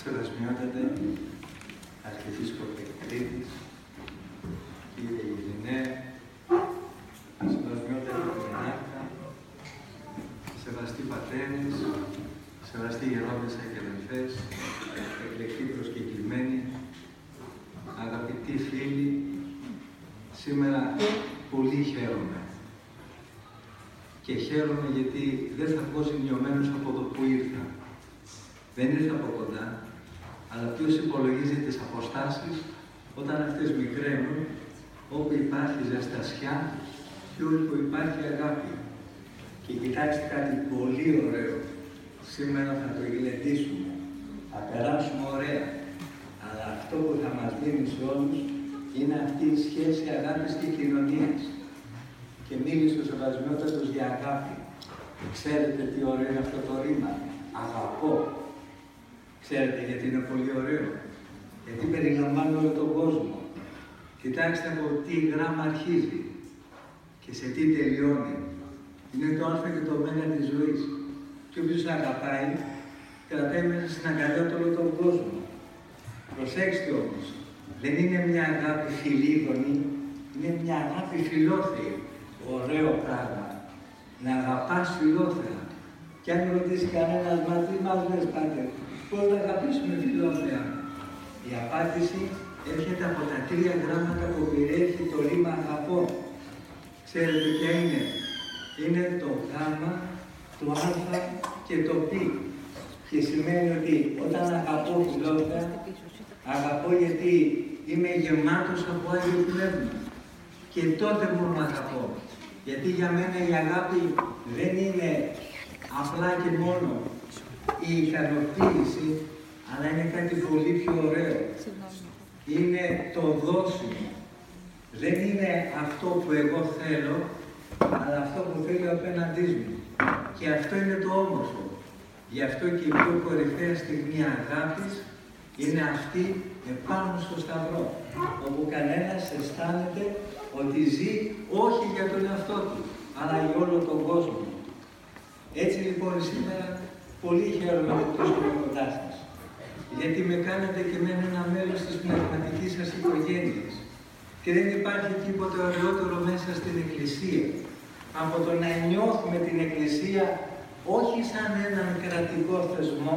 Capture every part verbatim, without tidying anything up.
Σεβασμιότατε Αρχιεπίσκοπε Κρήτης, κύριε Ειρηνέ, σεβασμιότατε Κοινάρτα, σεβαστοί πατέρες, σεβαστοί γερόντες και αδελφές, εκλεκτοί προσκεκλημένοι, αγαπητοί φίλοι, σήμερα πολύ χαίρομαι. Και χαίρομαι γιατί δεν θα βγω ζημιωμένος από το που ήρθα. Δεν ήρθα από κοντά, αλλά ποιος υπολογίζει τις αποστάσεις όταν αυτές μικραίνουν, όπου υπάρχει ζεστασιά και όπου υπάρχει αγάπη. Και κοιτάξτε κάτι πολύ ωραίο. Σήμερα θα το γλεντήσουμε, θα περάσουμε ωραία. Αλλά αυτό που θα μας δίνει σε όλους είναι αυτή η σχέση αγάπης και κοινωνίας. Και μίλησε ο Σεβασμιότατος για αγάπη. Ξέρετε τι ωραίο είναι αυτό το ρήμα. Αγαπώ. Ξέρετε γιατί είναι πολύ ωραίο. Γιατί περιλαμβάνει όλο τον κόσμο. Κοιτάξτε από τι γράμμα αρχίζει και σε τι τελειώνει. Είναι το α και το ω της ζωής. Και όποιος αγαπάει, κρατάει μέσα στην αγκαλιά του όλο τον κόσμο. Προσέξτε όμως, δεν είναι μια αγάπη φιλίγονη, είναι μια αγάπη φιλόθεη. Ωραίο πράγμα. Να αγαπάς φιλόθεα. Και αν ρωτήσει κανένας, μα τι μας λες πάτερ, πώς να αγαπήσουμε φιλόθεα. Η απάντηση έρχεται από τα τρία γράμματα που περιέχει το ρήμα αγαπώ. Ξέρετε ποια είναι. Είναι το γ, το α και το π. Και σημαίνει ότι όταν αγαπώ φιλόθεα, αγαπώ γιατί είμαι γεμάτος από Άγιο Πνεύμα. Και τότε μπορώ να αγαπώ. Γιατί για μένα η αγάπη δεν είναι απλά και μόνο η ικανοποίηση, αλλά είναι κάτι πολύ πιο ωραίο. Είναι το δώσιμο. Δεν είναι αυτό που εγώ θέλω, αλλά αυτό που θέλει ο απέναντής μου. Και αυτό είναι το όμορφο. Γι' αυτό και η πιο κορυφαία στιγμή αγάπης είναι αυτή επάνω στο σταυρό, όπου κανένας αισθάνεται ότι ζει όχι για τον εαυτό του, αλλά για όλο τον κόσμο. Έτσι λοιπόν σήμερα πολύ χαίρομαι που βρίσκομαι κοντά σας, γιατί με κάνετε και εμένα ένα μέλος της πνευματικής σας οικογένειας. Και δεν υπάρχει τίποτε ωραιότερο μέσα στην Εκκλησία από το να νιώθουμε την Εκκλησία όχι σαν έναν κρατικό θεσμό,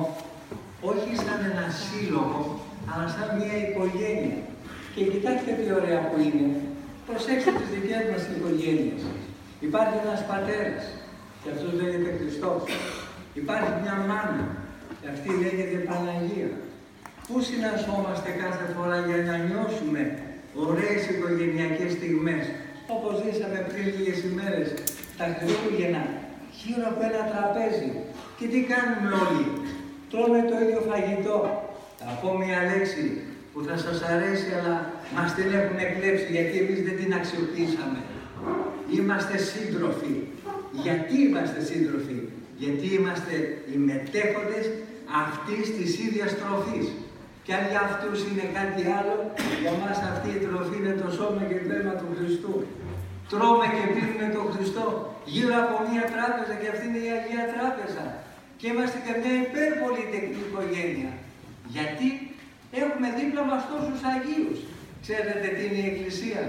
όχι σαν ένα σύλλογο, αλλά σαν μια οικογένεια. Και κοιτάξτε τι ωραία που είναι. Προσέξτε τις δικές μας οικογένειες. Υπάρχει ένας πατέρας, και αυτός λέγεται Χριστός. Υπάρχει μια μάνα, και αυτή λέγεται Παναγία. Πού συναντώμαστε κάθε φορά για να νιώσουμε ωραίες οικογενειακές στιγμές, όπως ζήσαμε πριν λίγες ημέρες, τα Χριστούγεννα, γύρω από ένα τραπέζι. Και τι κάνουμε όλοι? Τρώμε το ίδιο φαγητό. Θα πω μια λέξη που θα σας αρέσει, αλλά μας την έχουν εκλέψει, γιατί εμείς δεν την αξιοποιήσαμε. Είμαστε σύντροφοι. Γιατί είμαστε σύντροφοι? Γιατί είμαστε οι μετέχοντες αυτής της ίδιας τροφής. Και αν για αυτούς είναι κάτι άλλο, για μας αυτή η τροφή είναι το σώμα και το αίμα του Χριστού. Τρώμε και πίνουμε τον Χριστό γύρω από μια τράπεζα, και αυτή είναι η Αγία Τράπεζα. Και είμαστε και μια υπέρβολη τεχνική οικογένεια. Γιατί έχουμε δίπλα μας τόσους Αγίους. Ξέρετε τι είναι η Εκκλησία?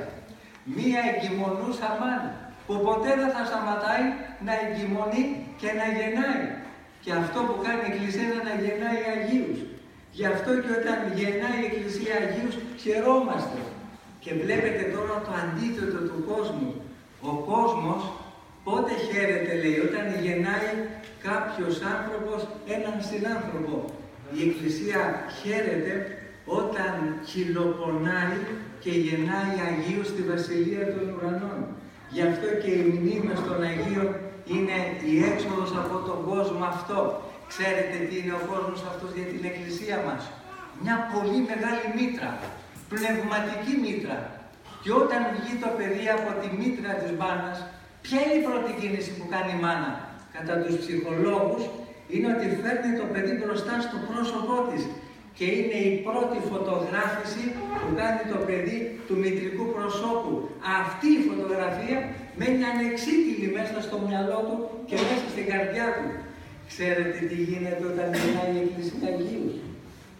Μία εγκυμονούσα μάνα, που ποτέ δεν θα σταματάει να εγκυμονεί και να γεννάει. Και αυτό που κάνει η Εκκλησία είναι να γεννάει Αγίους. Γι' αυτό και όταν γεννάει η Εκκλησία Αγίους, χαιρόμαστε. Και βλέπετε τώρα το αντίθετο του κόσμου. Ο κόσμος πότε χαίρεται, λέει, όταν γεννάει κάποιος άνθρωπος έναν συνάνθρωπο. Η Εκκλησία χαίρεται όταν χιλοπονάει και γεννάει Αγίους στη Βασιλεία των Ουρανών. Γι' αυτό και οι μνήμες των Αγίων είναι η έξοδος από τον κόσμο αυτό. Ξέρετε τι είναι ο κόσμος αυτός για την Εκκλησία μας? Μια πολύ μεγάλη μήτρα, πνευματική μήτρα. Και όταν βγει το παιδί από τη μήτρα της μάνας, ποια είναι η πρώτη κίνηση που κάνει η μάνα? Κατά τους ψυχολόγους είναι ότι φέρνει το παιδί μπροστά στο πρόσωπό της. Και είναι η πρώτη φωτογράφηση που κάνει το παιδί του μητρικού προσώπου. Αυτή η φωτογραφία μένει ανεξίτηλη μέσα στο μυαλό του και μέσα στην καρδιά του. Ξέρετε τι γίνεται όταν γεννάει η Εκκλησία Αγίους?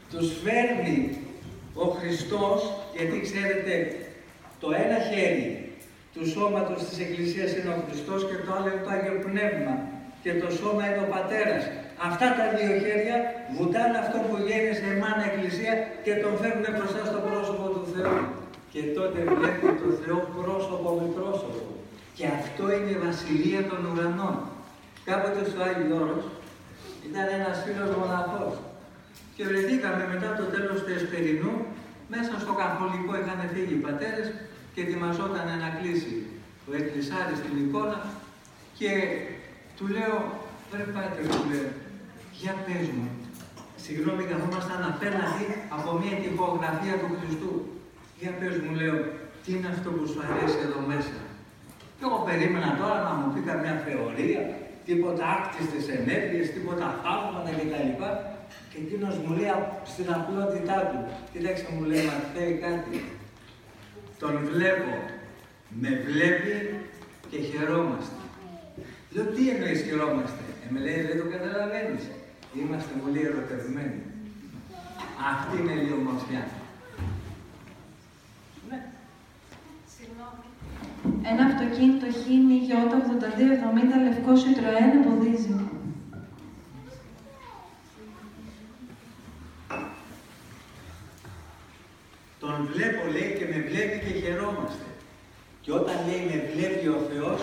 τους φέρνει ο Χριστός, γιατί ξέρετε, το ένα χέρι του σώματος της Εκκλησίας είναι ο Χριστός και το άλλο είναι το Άγιο Πνεύμα και το σώμα είναι ο Πατέρας. Αυτά τα δύο χέρια βουτάνε αυτόν που γέννησε εμάνα Εκκλησία και τον φέρνουν μπροστά στο πρόσωπο του Θεού. Και τότε βλέπει το Θεό πρόσωπο με πρόσωπο. Και αυτό είναι η Βασιλεία των Ουρανών. Κάποτε στο Άγιο Όρος ήταν ένας φίλος μοναχός και βρεθήκαμε μετά το τέλος του Εσπερινού μέσα στο καθολικό. Είχαν φύγει οι πατέρες και ετοιμαζόταν να κλείσει ο εκκλησάρης την εικόνα και του λέω, βρε πάτερ, του λέω, για πες μου, συγγνώμη, καθόμασταν απέναντι από μια τυπογραφία του Χριστού. Για πες μου, λέω, τι είναι αυτό που σου αρέσει εδώ μέσα. Και εγώ περίμενα τώρα να μου πει καμιά θεωρία, τίποτα άκτιστες ενέργειες, τίποτα θαύματα κτλ. Και εκείνος μου λέει στην απλότητά του, κοίταξε, μου λέει, μα θέλει κάτι. Τον βλέπω, με βλέπει και χαιρόμαστε. Λέω, τι εννοείς χαιρόμαστε? Ε, με λέει, δεν το καταλαβαίνεις. Είμαστε πολύ ερωτευμένοι. Αυτή είναι η ομορφιά. Ναι. Συγγνώμη. Ένα αυτοκίνητο Χίνι Γιώτα ογδόντα δύο εβδομήντα λευκό Citroën εμποδίζει. Τον βλέπω, λέει, και με βλέπει και χαιρόμαστε. Και όταν λέει με βλέπει ο Θεός,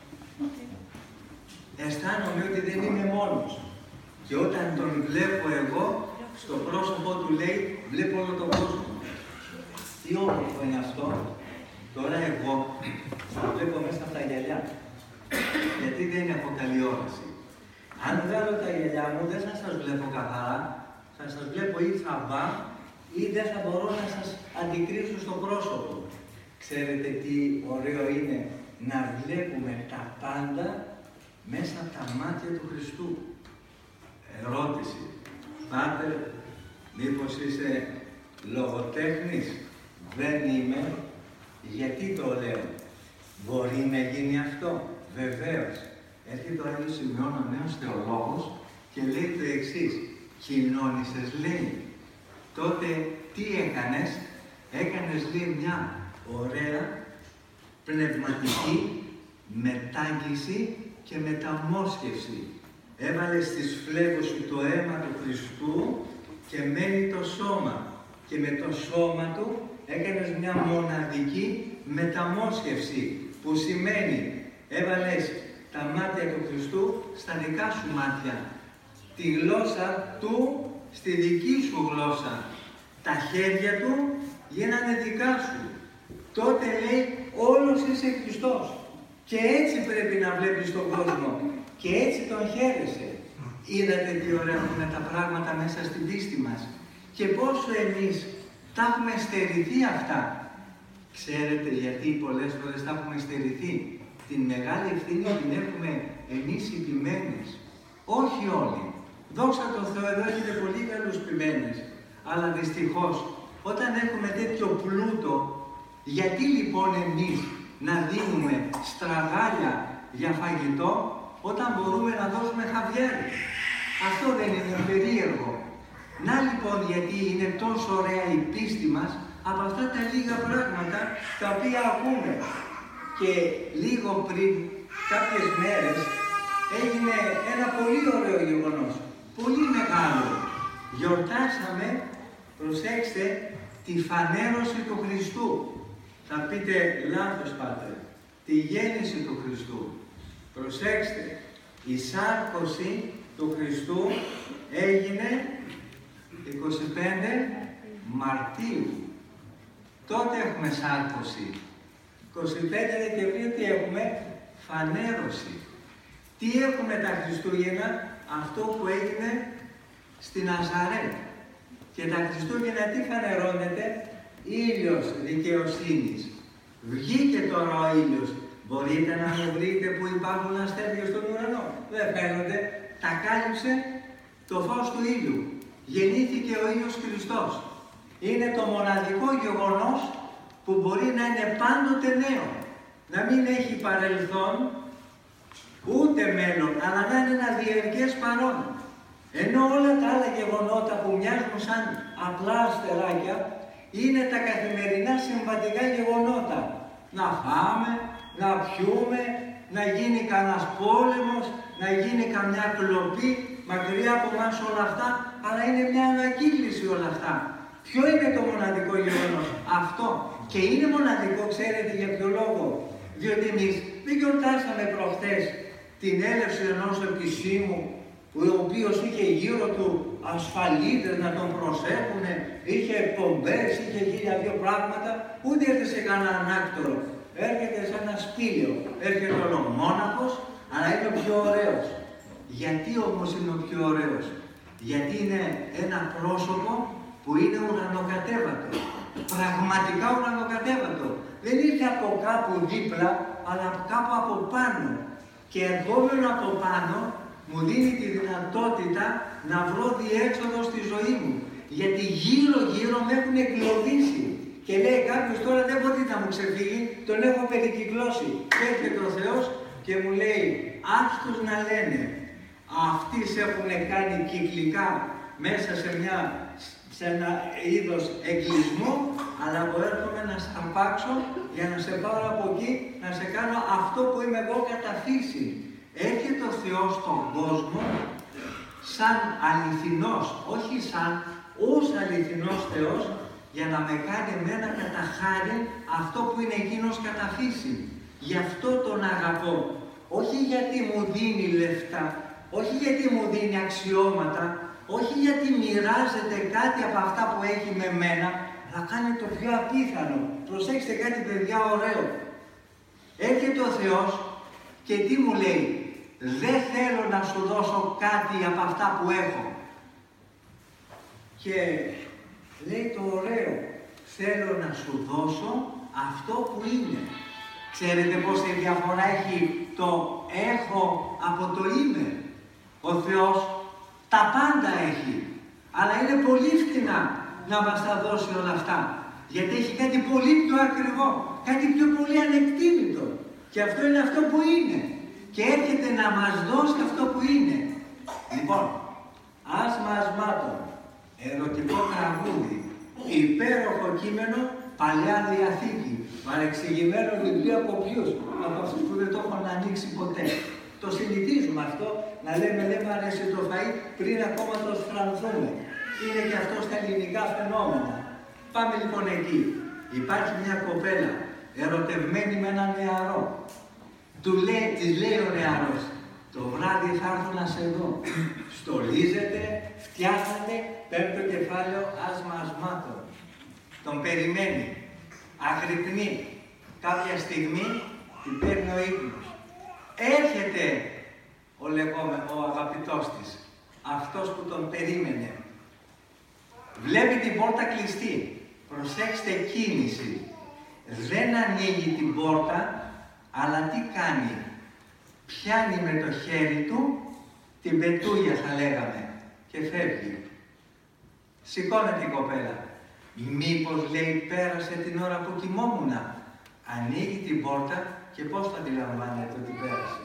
αισθάνομαι ότι δεν είμαι μόνος. Και όταν τον βλέπω εγώ, στο πρόσωπό του λέει, βλέπω όλο τον κόσμο. Τι όμορφο είναι αυτό. Τώρα εγώ θα βλέπω μέσα από τα γυαλιά. Γιατί δεν έχω καλή όραση. Αν βγάλω τα γυαλιά μου, δεν θα σας βλέπω καθαρά. Θα σας βλέπω ή θαμπά, ή δεν θα μπορώ να σας αντικρίσω στο πρόσωπο. Ξέρετε τι ωραίο είναι να βλέπουμε τα πάντα μέσα από τα μάτια του Χριστού. Ερώτηση. Πάτερ, μήπως είσαι λογοτέχνης? Δεν είμαι. Γιατί το λέω? Μπορεί να γίνει αυτό? Βεβαίως. Έρχεται ο Άγιος Σημειών, ο νέος θεολόγος, και λέει το εξής. Κοινώνησες, λέει. Τότε τι έκανες? Έκανες, λέει, μια ωραία πνευματική μετάγγιση και μεταμόσχευση. Έβαλες στις φλέβους σου το αίμα του Χριστού και μένει το σώμα. Και με το σώμα του έκανες μια μοναδική μεταμόσχευση, που σημαίνει έβαλες τα μάτια του Χριστού στα δικά σου μάτια, τη γλώσσα του στη δική σου γλώσσα, τα χέρια του γίνανε δικά σου. Τότε λέει όλος είσαι Χριστός. Και έτσι πρέπει να βλέπεις τον κόσμο. Και έτσι τον χαίρεσαι. Είδατε τι ωραία είναι τα πράγματα μέσα στην πίστη μας. Και πόσο εμείς τα έχουμε στερηθεί αυτά. Ξέρετε γιατί πολλές φορές τα έχουμε στερηθεί? Την μεγάλη ευθύνη την έχουμε εμείς οι ποιμένες. Όχι όλοι. Δόξα τω Θεώ, εδώ έχετε πολύ καλούς ποιμένες. Αλλά δυστυχώς, όταν έχουμε τέτοιο πλούτο, γιατί λοιπόν εμείς να δίνουμε στραγάλια για φαγητό, όταν μπορούμε να δώσουμε χαβιάρι? Αυτό δεν είναι περίεργο? Να λοιπόν γιατί είναι τόσο ωραία η πίστη μας από αυτά τα λίγα πράγματα τα οποία ακούμε. Και λίγο πριν κάποιες μέρες έγινε ένα πολύ ωραίο γεγονός, πολύ μεγάλο. Γιορτάσαμε, προσέξτε, τη φανέρωση του Χριστού. Θα πείτε, λάθος πάτερ, τη γέννηση του Χριστού. Προσέξτε, η σάρκωση του Χριστού έγινε είκοσι πέντε Μαρτίου. Τότε έχουμε σάρκωση. είκοσι πέντε Δεκεμβρίου τι έχουμε? Φανέρωση. Τι έχουμε τα Χριστούγεννα? Αυτό που έγινε στην Ναζαρέτ. Και τα Χριστούγεννα τι φανερώνεται? Ήλιος δικαιοσύνης. Βγήκε τώρα ο ήλιος. Μπορείτε να μου βρείτε που υπάρχουν αστέρια στον ουρανό? Δεν φαίνονται. Τα κάλυψε το φως του ήλιου. Γεννήθηκε ο ήλιος Χριστός. Είναι το μοναδικό γεγονός που μπορεί να είναι πάντοτε νέο. Να μην έχει παρελθόν, ούτε μέλλον, αλλά να είναι ένα διαρκές παρόν. Ενώ όλα τα άλλα γεγονότα που μοιάζουν σαν απλά αστεράκια, είναι τα καθημερινά συμβατικά γεγονότα. Να φάμε, να πιούμε, να γίνει κανένας πόλεμος, να γίνει καμιά κλοπή, μακριά από εμάς όλα αυτά, αλλά είναι μια ανακύκληση όλα αυτά. Ποιο είναι το μοναδικό γεγονός? Αυτό. Και είναι μοναδικό, ξέρετε για ποιο λόγο? Διότι εμείς δεν γιορτάσαμε προχτές την έλευση ενός επισήμου, ο οποίος είχε γύρω του ασφαλίτες να τον προσέχουνε, είχε πομπές, είχε χίλια δύο πράγματα, ούτε έρχεται σε κανέναν άκτορο. Έρχεται σε ένα σπήλαιο, έρχεται ολομόναχος, αλλά είναι ο πιο ωραίος. Γιατί όμως είναι ο πιο ωραίος? Γιατί είναι ένα πρόσωπο που είναι ουρανοκατέβατο. Πραγματικά ουρανοκατέβατο. Δεν ήρθε από κάπου δίπλα, αλλά κάπου από πάνω. Και ερχόμενο από πάνω, μου δίνει τη δυνατότητα να βρω διέξοδο στη ζωή μου. Γιατί γύρω-γύρω με έχουν εγκλωβίσει. Και λέει κάποιος τώρα δεν μπορεί να μου ξεφύγει, τον έχω περικυκλώσει. Και έρχεται ο Θεός και μου λέει, άστους να λένε, αυτοί σε έχουν κάνει κυκλικά μέσα σε, μια, σε ένα είδος εγκλισμού, αλλά εγώ έρχομαι να σταμπάξω για να σε πάρω από εκεί, να σε κάνω αυτό που είμαι εγώ κατά φύση. Έρχεται ο Θεός στον κόσμο σαν αληθινός, όχι σαν ως αληθινός Θεός, για να με κάνει εμένα κατά χάρη αυτό που είναι εκείνος κατά φύση. Γι' αυτό τον αγαπώ. Όχι γιατί μου δίνει λεφτά, όχι γιατί μου δίνει αξιώματα, όχι γιατί μοιράζεται κάτι από αυτά που έχει με μένα, αλλά κάνει το πιο απίθανο. Προσέξτε κάτι παιδιά ωραίο. Έρχεται ο Θεός και τι μου λέει? Δεν θέλω να σου δώσω κάτι από αυτά που έχω. Και λέει το ωραίο, θέλω να σου δώσω αυτό που είναι. Ξέρετε πόση διαφορά έχει το έχω από το είμαι? Ο Θεός τα πάντα έχει, αλλά είναι πολύ φτηνά να μας τα δώσει όλα αυτά. Γιατί έχει κάτι πολύ πιο ακριβό, κάτι πιο πολύ ανεκτήμητο. Και αυτό είναι αυτό που είναι. Και έρχεται να μας δώσει αυτό που είναι. Λοιπόν, άσμα ασμάτων, ερωτικό τραγούδι, υπέροχο κείμενο, Παλαιά Διαθήκη, παρεξηγημένο βιβλίο από ποιους? Από αυτούς που δεν το έχουν ανοίξει ποτέ. Το συνηθίζουμε αυτό, να λέμε, λέμε αρέσει το φαΐ πριν ακόμα το σφρανθούμε. Είναι και αυτό στα ελληνικά φαινόμενα. Πάμε λοιπόν εκεί. Υπάρχει μια κοπέλα ερωτευμένη με έναν νεαρό. Του λέει, της λέει ο νεαρός, το βράδυ θα έρθω να σε δω. Στολίζεται, φτιάχνεται, παίρνει το κεφάλαιο άσμα ασμάτων. Τον περιμένει, αγρυπνεί. Κάποια στιγμή την παίρνει ο ύπνος. Έρχεται ο, λεγόμε, ο αγαπητός της, αυτός που τον περίμενε. Βλέπει την πόρτα κλειστή. Προσέξτε κίνηση. Δεν ανοίγει την πόρτα, αλλά τι κάνει? Πιάνει με το χέρι του την πετούγια θα λέγαμε και φεύγει. Σηκώνεται η κοπέλα. Μήπως λέει πέρασε την ώρα που κοιμόμουνα? Ανοίγει την πόρτα και πώς το αντιλαμβάνεται ότι πέρασε?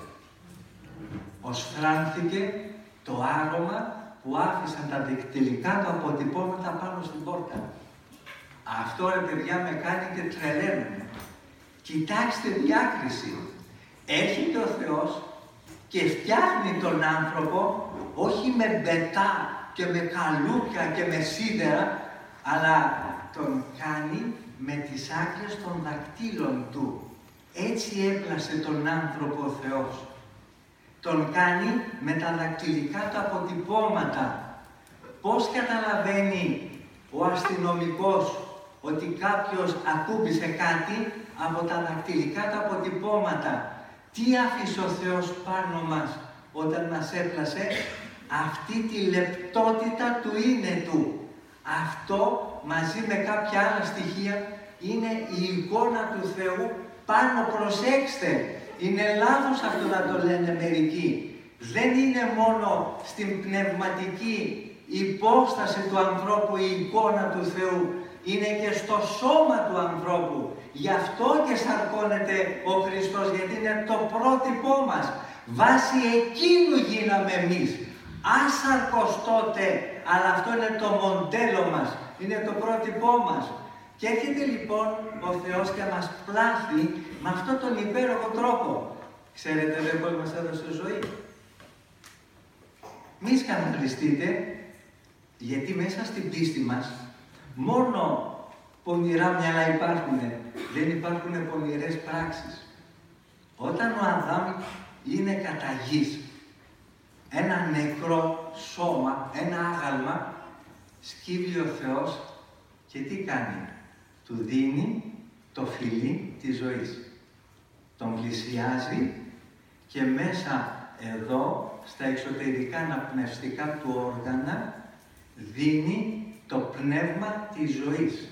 Οσφράνθηκε το άρωμα που άφησαν τα δικτυλικά του αποτυπώματα πάνω στην πόρτα. Αυτό ρε παιδιά με κάνει και τρελαίνομαι. Κοιτάξτε διάκριση. Έρχεται ο Θεός και φτιάχνει τον άνθρωπο όχι με μπετά και με καλούπια και με σίδερα, αλλά τον κάνει με τις άκρες των δακτύλων του. Έτσι έπλασε τον άνθρωπο ο Θεός. Τον κάνει με τα δακτυλικά του αποτυπώματα. Πώς καταλαβαίνει ο αστυνομικός ότι κάποιος ακούμπησε κάτι από τα δακτυλικά του αποτυπώματα? Τι άφησε ο Θεός πάνω μας όταν μας έπλασε? Αυτή τη λεπτότητα του είναι του. Αυτό μαζί με κάποια άλλα στοιχεία είναι η εικόνα του Θεού πάνω. Προσέξτε, είναι λάθος αυτό να το λένε μερικοί. Δεν είναι μόνο στην πνευματική υπόσταση του ανθρώπου η εικόνα του Θεού, είναι και στο σώμα του ανθρώπου. Γι' αυτό και σαρκώνεται ο Χριστός, γιατί είναι το πρότυπό μας. Βάσει εκείνου γίναμε εμείς. Άσαρκος τότε αλλά αυτό είναι το μοντέλο μας, είναι το πρότυπό μας. Και έρχεται λοιπόν ο Θεός και μας πλάθει με αυτόν τον υπέροχο τρόπο. Ξέρετε δε πώς μας έδωσε ζωή. Μη σκανδαλιστείτε, γιατί μέσα στην πίστη μας μόνο πονηρά μυαλά υπάρχουν, δεν υπάρχουν πονηρές πράξεις. Όταν ο Αδάμ είναι κατά γης, ένα νεκρό σώμα, ένα άγαλμα, σκύβει ο Θεός και τι κάνει? Του δίνει το φιλί της ζωής. Τον πλησιάζει και μέσα εδώ, στα εξωτερικά αναπνευστικά του όργανα, δίνει το πνεύμα της ζωής.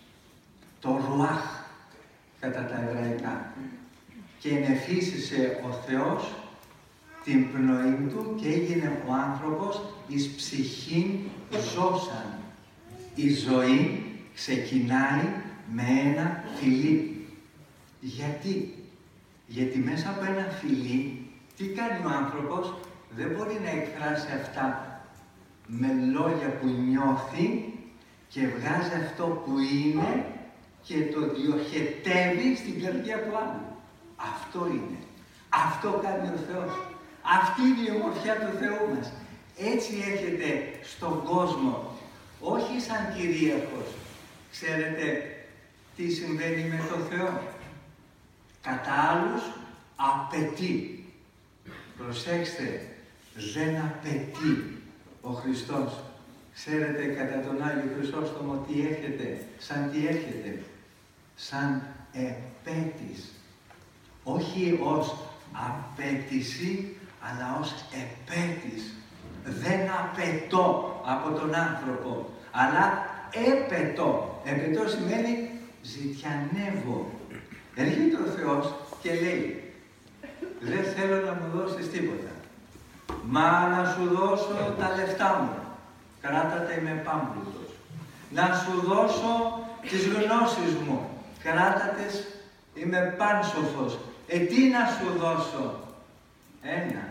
Το ρουάχ, κατά τα εβραϊκά. Και ενεφύσισε ο Θεός την πνοή του και έγινε ο άνθρωπος εις ψυχήν ζώσαν. Η ζωή ξεκινάει με ένα φιλί. Γιατί? Γιατί μέσα από ένα φιλί, τι κάνει ο άνθρωπος? Δεν μπορεί να εκφράσει αυτά με λόγια που νιώθει και βγάζει αυτό που είναι και το διοχετεύει στην καρδιά του άλλου. Αυτό είναι. Αυτό κάνει ο Θεός. Αυτή είναι η ομορφιά του Θεού μας. Έτσι έρχεται στον κόσμο, όχι σαν κυρίαρχος. Ξέρετε τι συμβαίνει με τον Θεό? Κατά άλλους απαιτεί. Προσέξτε, δεν απαιτεί ο Χριστός. Ξέρετε κατά τον Άγιο Χρυσόστομο τι έρχεται, σαν τι έρχεται? Σαν επέτης. Όχι ως απέτηση, αλλά ως επέτης. Δεν απαιτώ από τον άνθρωπο, αλλά έπαιτω. Έπαιτω σημαίνει ζητιανεύω. Έρχεται ο Θεός και λέει, δεν θέλω να μου δώσεις τίποτα. Μα να σου δώσω τα λεφτά μου. Κράτα τα, είμαι πάμπλουτος. Να σου δώσω τις γνώσεις μου. Κράτα τις, είμαι πάνσοφος. Ε, τι να σου δώσω? Ένα.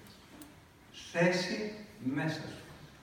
Θέση μέσα σου.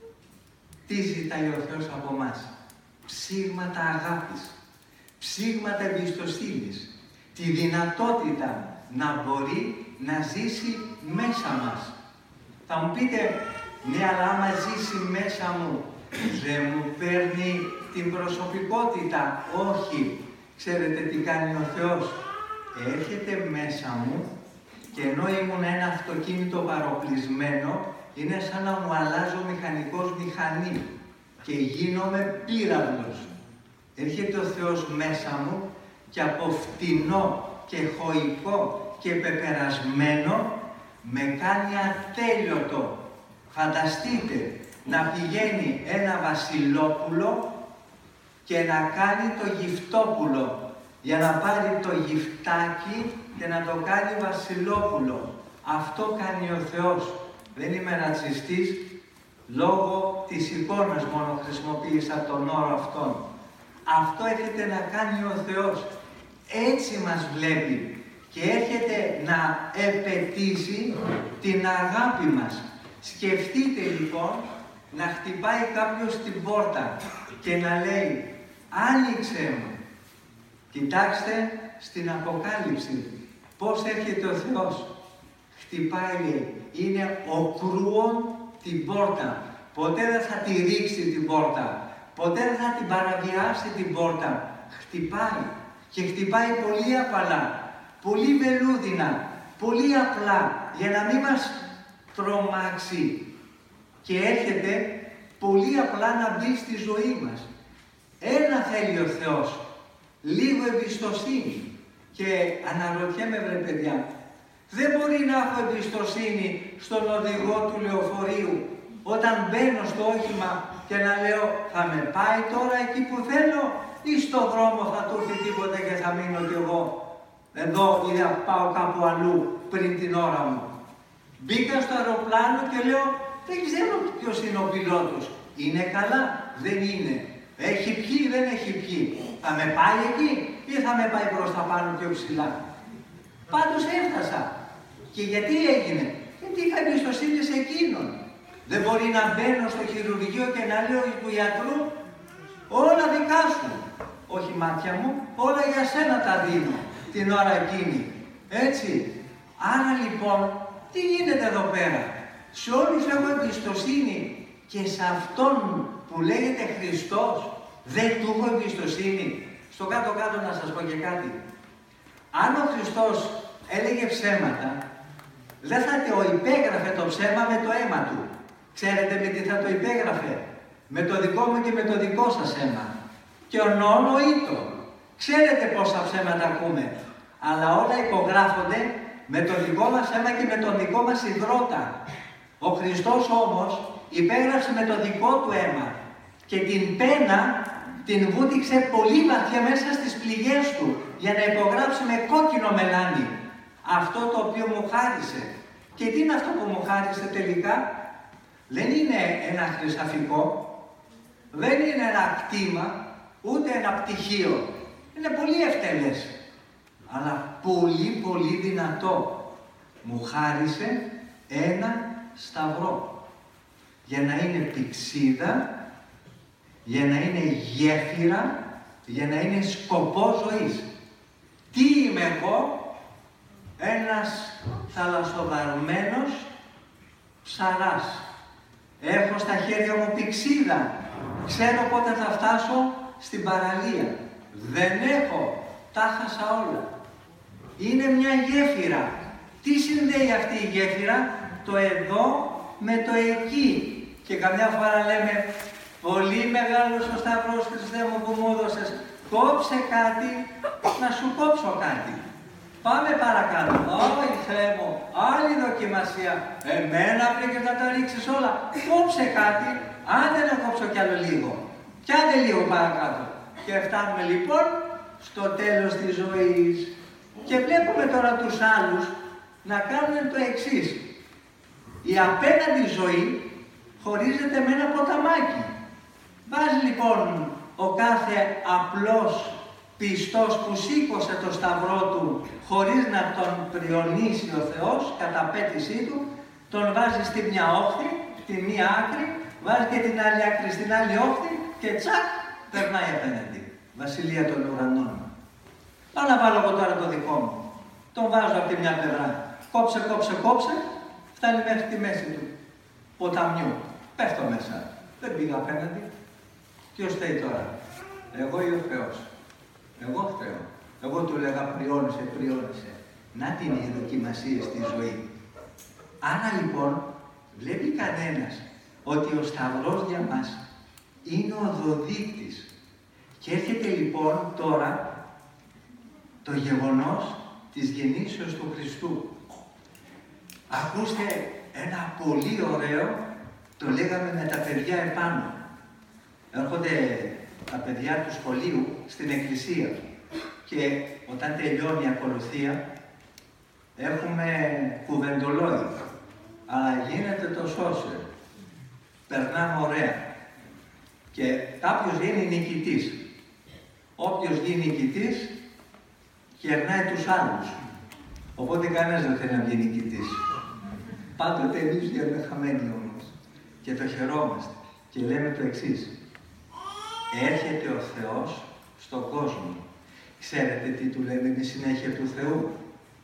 Τι ζητάει ο Θεός από μας? Ψήγματα αγάπης. Ψήγματα εμπιστοσύνης. Τη δυνατότητα να μπορεί να ζήσει μέσα μας. Θα μου πείτε, ναι, αλλά άμα ζήσει μέσα μου, δεν μου παίρνει την προσωπικότητα? Όχι. Ξέρετε τι κάνει ο Θεός? Έρχεται μέσα μου και ενώ ήμουν ένα αυτοκίνητο παροπλισμένο, είναι σαν να μου αλλάζει ο μηχανικός μηχανή και γίνομαι πύραυλος. Έρχεται ο Θεός μέσα μου και από φτηνό και χωικό και πεπερασμένο με κάνει ατέλειωτο. Φανταστείτε να πηγαίνει ένα βασιλόπουλο και να κάνει το γυφτόπουλο για να πάρει το γυφτάκι και να το κάνει βασιλόπουλο. Αυτό κάνει ο Θεός. Δεν είμαι ρατσιστής, λόγω της εικόνας μόνο χρησιμοποίησα τον όρο αυτόν. Αυτό έρχεται να κάνει ο Θεός. Έτσι μας βλέπει και έρχεται να επαιτήσει την αγάπη μας. Σκεφτείτε λοιπόν να χτυπάει κάποιος την πόρτα και να λέει «Άνοιξε μου». Κοιτάξτε στην Αποκάλυψη πώς έρχεται ο Θεός. Χτυπάει, λέει, είναι ο κρούον την πόρτα. Ποτέ δεν θα τη ρίξει την πόρτα. Ποτέ δεν θα την παραβιάσει την πόρτα. Χτυπάει. Και χτυπάει πολύ απαλά, πολύ βελούδινα, πολύ απλά, για να μην μας τρομάξει. Και έρχεται πολύ απλά να μπει στη ζωή μας. Ένα θέλει ο Θεός, λίγο εμπιστοσύνη. Και αναρωτιέμαι, βρε παιδιά, δεν μπορεί να έχω εμπιστοσύνη στον οδηγό του λεωφορείου όταν μπαίνω στο όχημα και να λέω θα με πάει τώρα εκεί που θέλω ή στο δρόμο θα του έρθει τίποτα και θα μείνω κι εγώ εδώ ή θα πάω κάπου αλλού πριν την ώρα μου. Μπήκα στο αεροπλάνο και λέω δεν ξέρω ποιος είναι ο πιλότος. Είναι καλά, δεν είναι. Έχει πιει, δεν έχει πιει. Θα με πάει εκεί ή θα με πάει προς τα πάνω πιο ψηλά. Πάντως έφτασα. Και γιατί έγινε? Γιατί είχα εμπιστοσύνη σε εκείνον. Δεν μπορεί να μπαίνω στο χειρουργείο και να λέω του γιατρού όλα δικά σου. Όχι μάτια μου, όλα για σένα τα δίνω την ώρα εκείνη. Έτσι. Άρα λοιπόν, τι γίνεται εδώ πέρα. Σε όλους έχω εμπιστοσύνη και σε Αυτόν που λέγεται Χριστός δεν του έχω εμπιστοσύνη. Στο κάτω-κάτω να σας πω και κάτι. Αν ο Χριστός έλεγε ψέματα, δεν θα το υπέγραφε το ψέμα με το αίμα του. Ξέρετε με τι θα το υπέγραφε? Με το δικό μου και με το δικό σας αίμα. Και ονονοείτο. Ξέρετε πόσα ψέματα ακούμε. Αλλά όλα υπογράφονται με το δικό μας αίμα και με τον δικό μας υδρότα. Ο Χριστός όμως υπέγραψε με το δικό του αίμα. Και την πένα την βούτυξε πολύ βαθιά μέσα στις πληγές του για να υπογράψει με κόκκινο μελάνι αυτό το οποίο μου χάρισε. Και τι είναι αυτό που μου χάρισε τελικά? Δεν είναι ένα χρυσαφικό, δεν είναι ένα κτήμα, ούτε ένα πτυχίο. Είναι πολύ ευτελές, αλλά πολύ πολύ δυνατό. Μου χάρισε ένα σταυρό για να είναι πηξίδα, για να είναι γέφυρα, για να είναι σκοπό ζωής. Τι είμαι εγώ? Ένας θαλασσοδαρμένος ψαράς. Έχω στα χέρια μου πηξίδα. Ξέρω πότε θα φτάσω στην παραλία. Δεν έχω. Τα χάσα όλα. Είναι μια γέφυρα. Τι συνδέει αυτή η γέφυρα? Το εδώ με το εκεί. Και καμιά φορά λέμε, πολύ μεγάλος ο σταυρός, Χριστέ μου, που μου έδωσες. Κόψε κάτι, να σου κόψω κάτι. Πάμε παρακάτω. Όχι, Θεέ μου, άλλη δοκιμασία. Εμένα πρέπει να τα ρίξεις όλα. Κόψε κάτι, άντε να κόψω κι άλλο λίγο. Κι άντε λίγο παρακάτω. Και φτάνουμε λοιπόν στο τέλος της ζωής. Και βλέπουμε τώρα τους άλλους να κάνουν το εξής. Η απέναντι ζωή χωρίζεται με ένα ποταμάκι. Βάζει λοιπόν ο κάθε απλός πιστός που σήκωσε το σταυρό του χωρίς να τον πριονίσει ο Θεός κατά απέτησή του, τον βάζει στη μια όχθη, τη μία άκρη, βάζει και την άλλη άκρη στην άλλη όχθη και τσακ, περνάει απέναντι. Βασιλεία των ουρανών. Πάω να βάλω εγώ τώρα το δικό μου. Τον βάζω από τη μια πλευρά. Κόψε, κόψε, κόψε, φτάνει μέχρι τη μέση του ποταμιού. Πέφτω μέσα. Δεν πήγα απέναντι. Ποιος φταίει τώρα? Εγώ ή ο Θεός? Εγώ φταίω. Εγώ του λέγα πριώνησε, πριώνησε. Να την οι δοκιμασίες στη ζωή. Άρα λοιπόν βλέπει κανένας ότι ο Σταυρός για μας είναι ο οδοδείκτης. Και έρχεται λοιπόν τώρα το γεγονός της γεννήσεως του Χριστού. Ακούστε ένα πολύ ωραίο, το λέγαμε με τα παιδιά επάνω. Έρχονται τα παιδιά του σχολείου στην εκκλησία και όταν τελειώνει η ακολουθία έχουμε κουβεντολόι, αλλά γίνεται το σώσερ. Περνάμε ωραία και κάποιος γίνει νικητής. Όποιος γίνει νικητής κερνάει τους άλλους. Οπότε κανένας δεν θέλει να βγει νικητής. Πάντοτε εμείς βγαίνουμε χαμένοι όμως. Και το χαιρόμαστε. Και λέμε το εξής. Έρχεται ο Θεός στον κόσμο. Ξέρετε τι του λέμε τη συνέχεια του Θεού?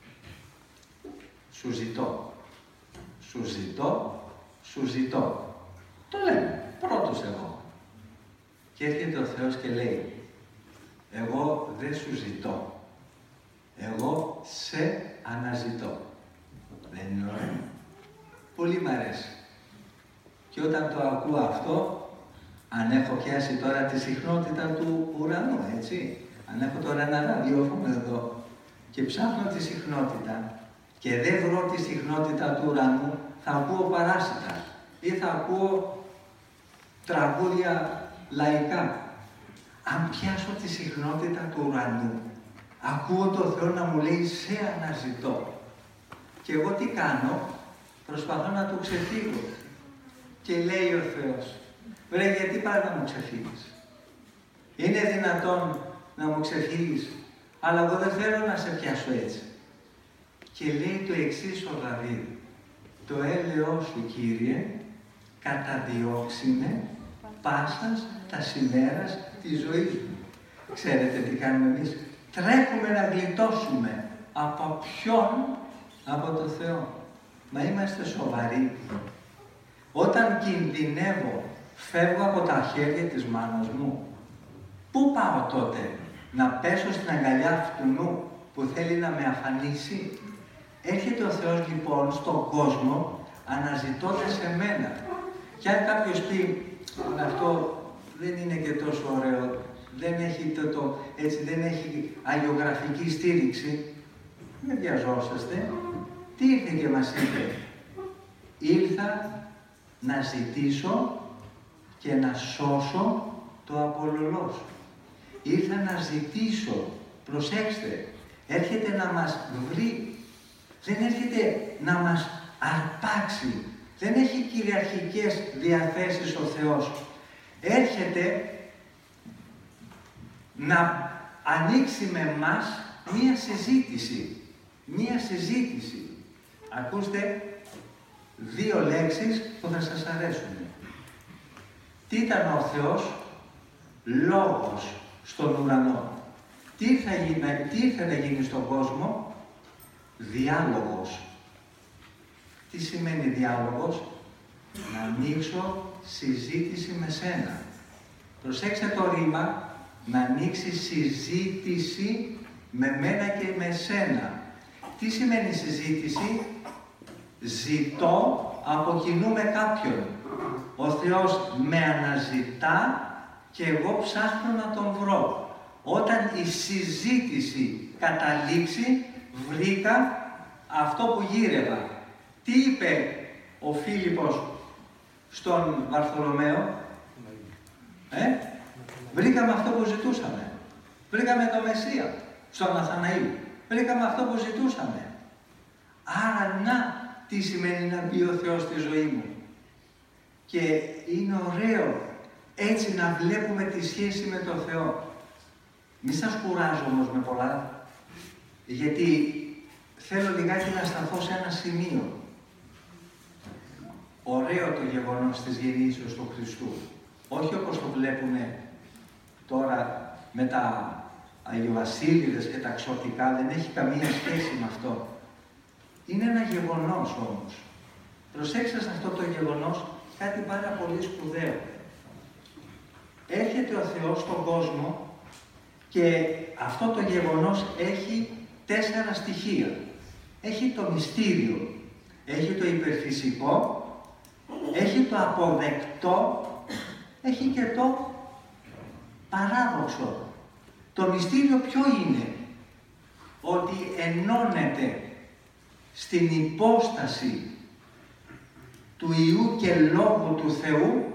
Σου ζητώ. Σου ζητώ. Σου ζητώ. Το λέμε. Πρώτος εγώ. Και έρχεται ο Θεός και λέει, εγώ δεν σου ζητώ. Εγώ σε αναζητώ. Δεν είναι ωραίο? Πολύ μ' αρέσει. Και όταν το ακούω αυτό, αν έχω πιάσει τώρα τη συχνότητα του ουρανού, έτσι. Αν έχω τώρα ένα ραδιόφωνο εδώ και ψάχνω τη συχνότητα και δεν βρω τη συχνότητα του ουρανού, θα ακούω παράσιτα ή θα ακούω τραγούδια λαϊκά. Αν πιάσω τη συχνότητα του ουρανού, ακούω το Θεό να μου λέει σε αναζητώ. Και εγώ τι κάνω? Προσπαθώ να του ξεφύγω. Και λέει ο Θεός, βρε γιατί πάει να μου ξεφύγεις? Είναι δυνατόν να μου ξεφύγεις? Αλλά εγώ δεν θέλω να σε πιάσω έτσι. Και λέει το εξής ο Δαβίδ, το έλεος σου Κύριε καταδιώξινε πάσας τα σημέρας της ζωής μου. Ξέρετε τι κάνουμε εμείς? Τρέχουμε να γλιτώσουμε. Από ποιον? Από το Θεό. Μα είμαστε σοβαροί? Όταν κινδυνεύω, φεύγω από τα χέρια της μάνας μου. Πού πάω τότε? Να πέσω στην αγκαλιά αυτού που θέλει να με αφανίσει? Έρχεται ο Θεός λοιπόν στον κόσμο αναζητώντας εμένα. Και αν κάποιος πει, αυτό δεν είναι και τόσο ωραίο, δεν έχει, το, το, έτσι, δεν έχει αγιογραφική στήριξη, μην βιαζόσαστε. Τι ήρθε και μας είπε? Ήρθα να ζητήσω και να σώσω το απολωλός. Ήρθα να ζητήσω, προσέξτε, έρχεται να μας βρει, δεν έρχεται να μας αρπάξει, δεν έχει κυριαρχικές διαθέσεις ο Θεός. Έρχεται να ανοίξει με εμάς μία συζήτηση, μία συζήτηση. Ακούστε δύο λέξεις που θα σας αρέσουν. Τι ήταν ο Θεός? Λόγος στον ουρανό. Τι θα γίνει, τι ήρθε να γίνει στον κόσμο? Διάλογος. Τι σημαίνει διάλογος? Να ανοίξω συζήτηση με σένα. Προσέξτε το ρήμα, να ανοίξει συζήτηση με μένα και με σένα. Τι σημαίνει συζήτηση? Ζητώ, από κοινού με κάποιον. Ο Θεός με αναζητά και εγώ ψάχνω να τον βρω. Όταν η συζήτηση καταλήξει, βρήκα αυτό που γύρευα. Τι είπε ο Φίλιππος στον Βαρθολομαίο? Ε? Βρήκαμε αυτό που ζητούσαμε. Βρήκαμε το Μεσσία. Στον Ναθαναήλ. Βρήκαμε αυτό που ζητούσαμε. Άρα να τι σημαίνει να μπει ο Θεός στη ζωή μου. Και είναι ωραίο έτσι να βλέπουμε τη σχέση με τον Θεό. Μη σας κουράζω όμως με πολλά, γιατί θέλω λιγάκι να σταθώ σε ένα σημείο. Ωραίο το γεγονός της γεννήσεως του Χριστού. Όχι όπως το βλέπουμε τώρα με τα Αγιοβασίλειδες και τα ξωτικά, δεν έχει καμία σχέση με αυτό. Είναι ένα γεγονός όμως. Προσέξτε σε αυτό το γεγονός κάτι πάρα πολύ σπουδαίο. Έρχεται ο Θεός στον κόσμο και αυτό το γεγονός έχει τέσσερα στοιχεία. Έχει το μυστήριο, έχει το υπερφυσικό, έχει το αποδεκτό, έχει και το παράδοξο. Το μυστήριο ποιο είναι? Ότι ενώνεται στην υπόσταση του Υιού και Λόγου του Θεού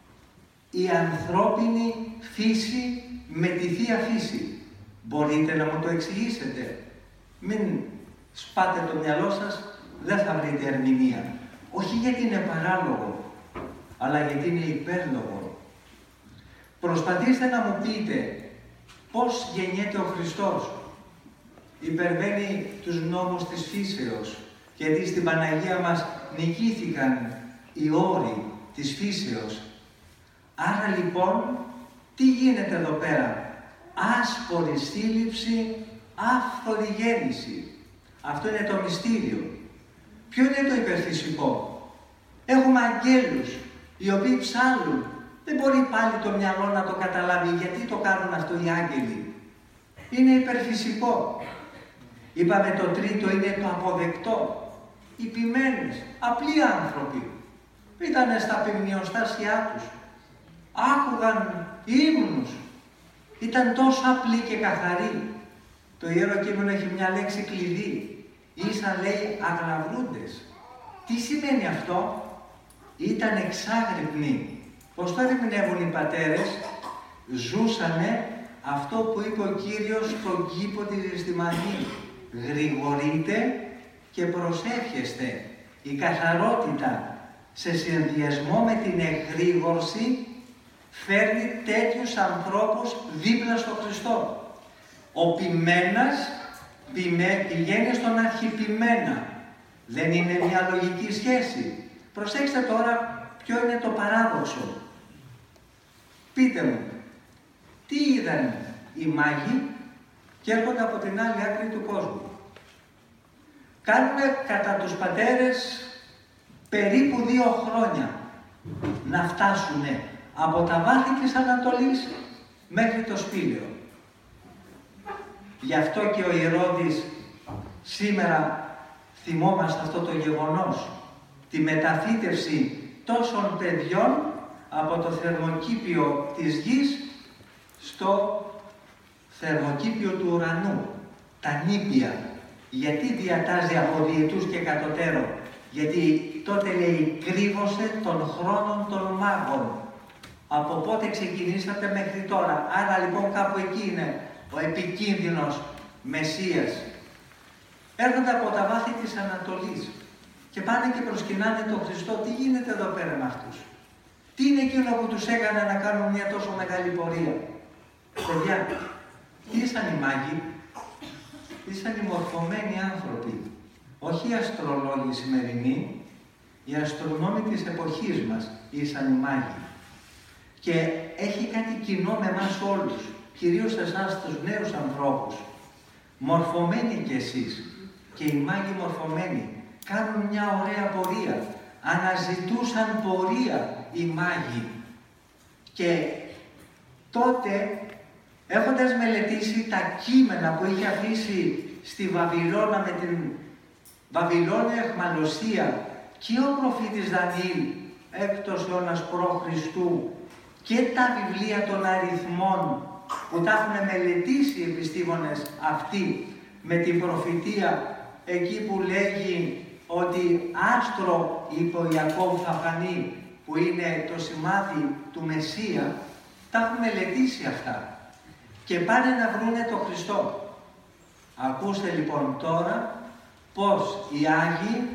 η ανθρώπινη φύση με τη Θεία Φύση. Μπορείτε να μου το εξηγήσετε? Μην σπάτε το μυαλό σας, δεν θα βρείτε ερμηνεία. Όχι γιατί είναι παράλογο, αλλά γιατί είναι υπέρλογο. Προσπαθήστε να μου πείτε πώς γεννιέται ο Χριστός. Υπερβαίνει τους νόμους της φύσεως, γιατί στην Παναγία μας νικήθηκαν οι όροι της φύσεως. Άρα λοιπόν, τι γίνεται εδώ πέρα? Άσπορη σύλληψη, άφθορη γέννηση. Αυτό είναι το μυστήριο. Ποιο είναι το υπερφυσικό? Έχουμε αγγέλους, οι οποίοι ψάλλουν. Δεν μπορεί πάλι το μυαλό να το καταλάβει γιατί το κάνουν αυτό οι άγγελοι. Είναι υπερφυσικό. Είπαμε το τρίτο είναι το αποδεκτό. Οι ποιμένες, απλοί άνθρωποι, ήτανε στα ποιμνιοστάσια τους. Άκουγαν ύμνους. Ήταν τόσο απλοί και καθαροί. Το Ιερό Κείμενο έχει μια λέξη κλειδί. Ήσαν, λέει, αγλαυρούντες. Τι σημαίνει αυτό? Ήταν εξάγρυπνοι. Πώς το ερμηνεύουν οι πατέρες? Ζούσανε αυτό που είπε ο Κύριος στον κήπο της Γεστημανή. Γρηγορείτε και προσεύχεστε. Η καθαρότητα σε συνδυασμό με την εγρήγορση φέρνει τέτοιους ανθρώπους δίπλα στο Χριστό. Ο ποιμένας πηγαίνει στον αρχιποιμένα. Δεν είναι μια λογική σχέση. Προσέξτε τώρα ποιο είναι το παράδοξο. Πείτε μου, τι είδαν οι μάγοι και έρχονται από την άλλη άκρη του κόσμου. Κάνουν κατά τους πατέρες περίπου δύο χρόνια να φτάσουν από τα βάθη της Ανατολής μέχρι το Σπήλαιο. Γι' αυτό και ο Ηρώδης σήμερα θυμόμαστε αυτό το γεγονός, τη μεταφύτευση τόσων παιδιών από το θερμοκήπιο της γης στο θερμοκήπιο του ουρανού, τα νήπια. Γιατί διατάζει από διετούς και κατωτέρω? Γιατί τότε λέει κρύβωσε των χρόνων των μάγων. Από πότε ξεκινήσατε μέχρι τώρα. Άρα λοιπόν κάπου εκεί είναι ο επικίνδυνος Μεσσίας. Έρχονται από τα βάθη της Ανατολής και πάνε και προσκυνάνε τον Χριστό. Τι γίνεται εδώ πέρα με αυτούς? Τι είναι εκείνο που τους έκανε να κάνουν μια τόσο μεγάλη πορεία? Παιδιά, τι ήσαν οι μάγοι? Ήσαν οι μορφωμένοι άνθρωποι. Όχι οι αστρολόγοι σημερινοί, οι αστρονόμοι της εποχής μας ήσαν οι μάγοι. Και έχει κάτι κοινό με εμάς όλους, κυρίως εσάς τους νέους ανθρώπους. Μορφωμένοι κι εσείς και οι μάγοι μορφωμένοι κάνουν μια ωραία πορεία. Αναζητούσαν πορεία οι μάγοι. Και τότε, έχοντας μελετήσει τα κείμενα που είχε αφήσει στη Βαβυλώνα με την Βαβυλώνια αιχμαλωσία και ο προφήτης Δανιήλ, έκτος αιώνας προ Χριστού, και τα βιβλία των αριθμών που τα έχουν μελετήσει οι επιστήμονες αυτοί με την προφητεία εκεί που λέγει ότι άστρο, είπε ο Ιακώβ, θα φανεί, που είναι το σημάδι του Μεσσία, τα έχουν μελετήσει αυτά και πάνε να βρούνε τον Χριστό. Ακούστε λοιπόν τώρα πως οι Άγιοι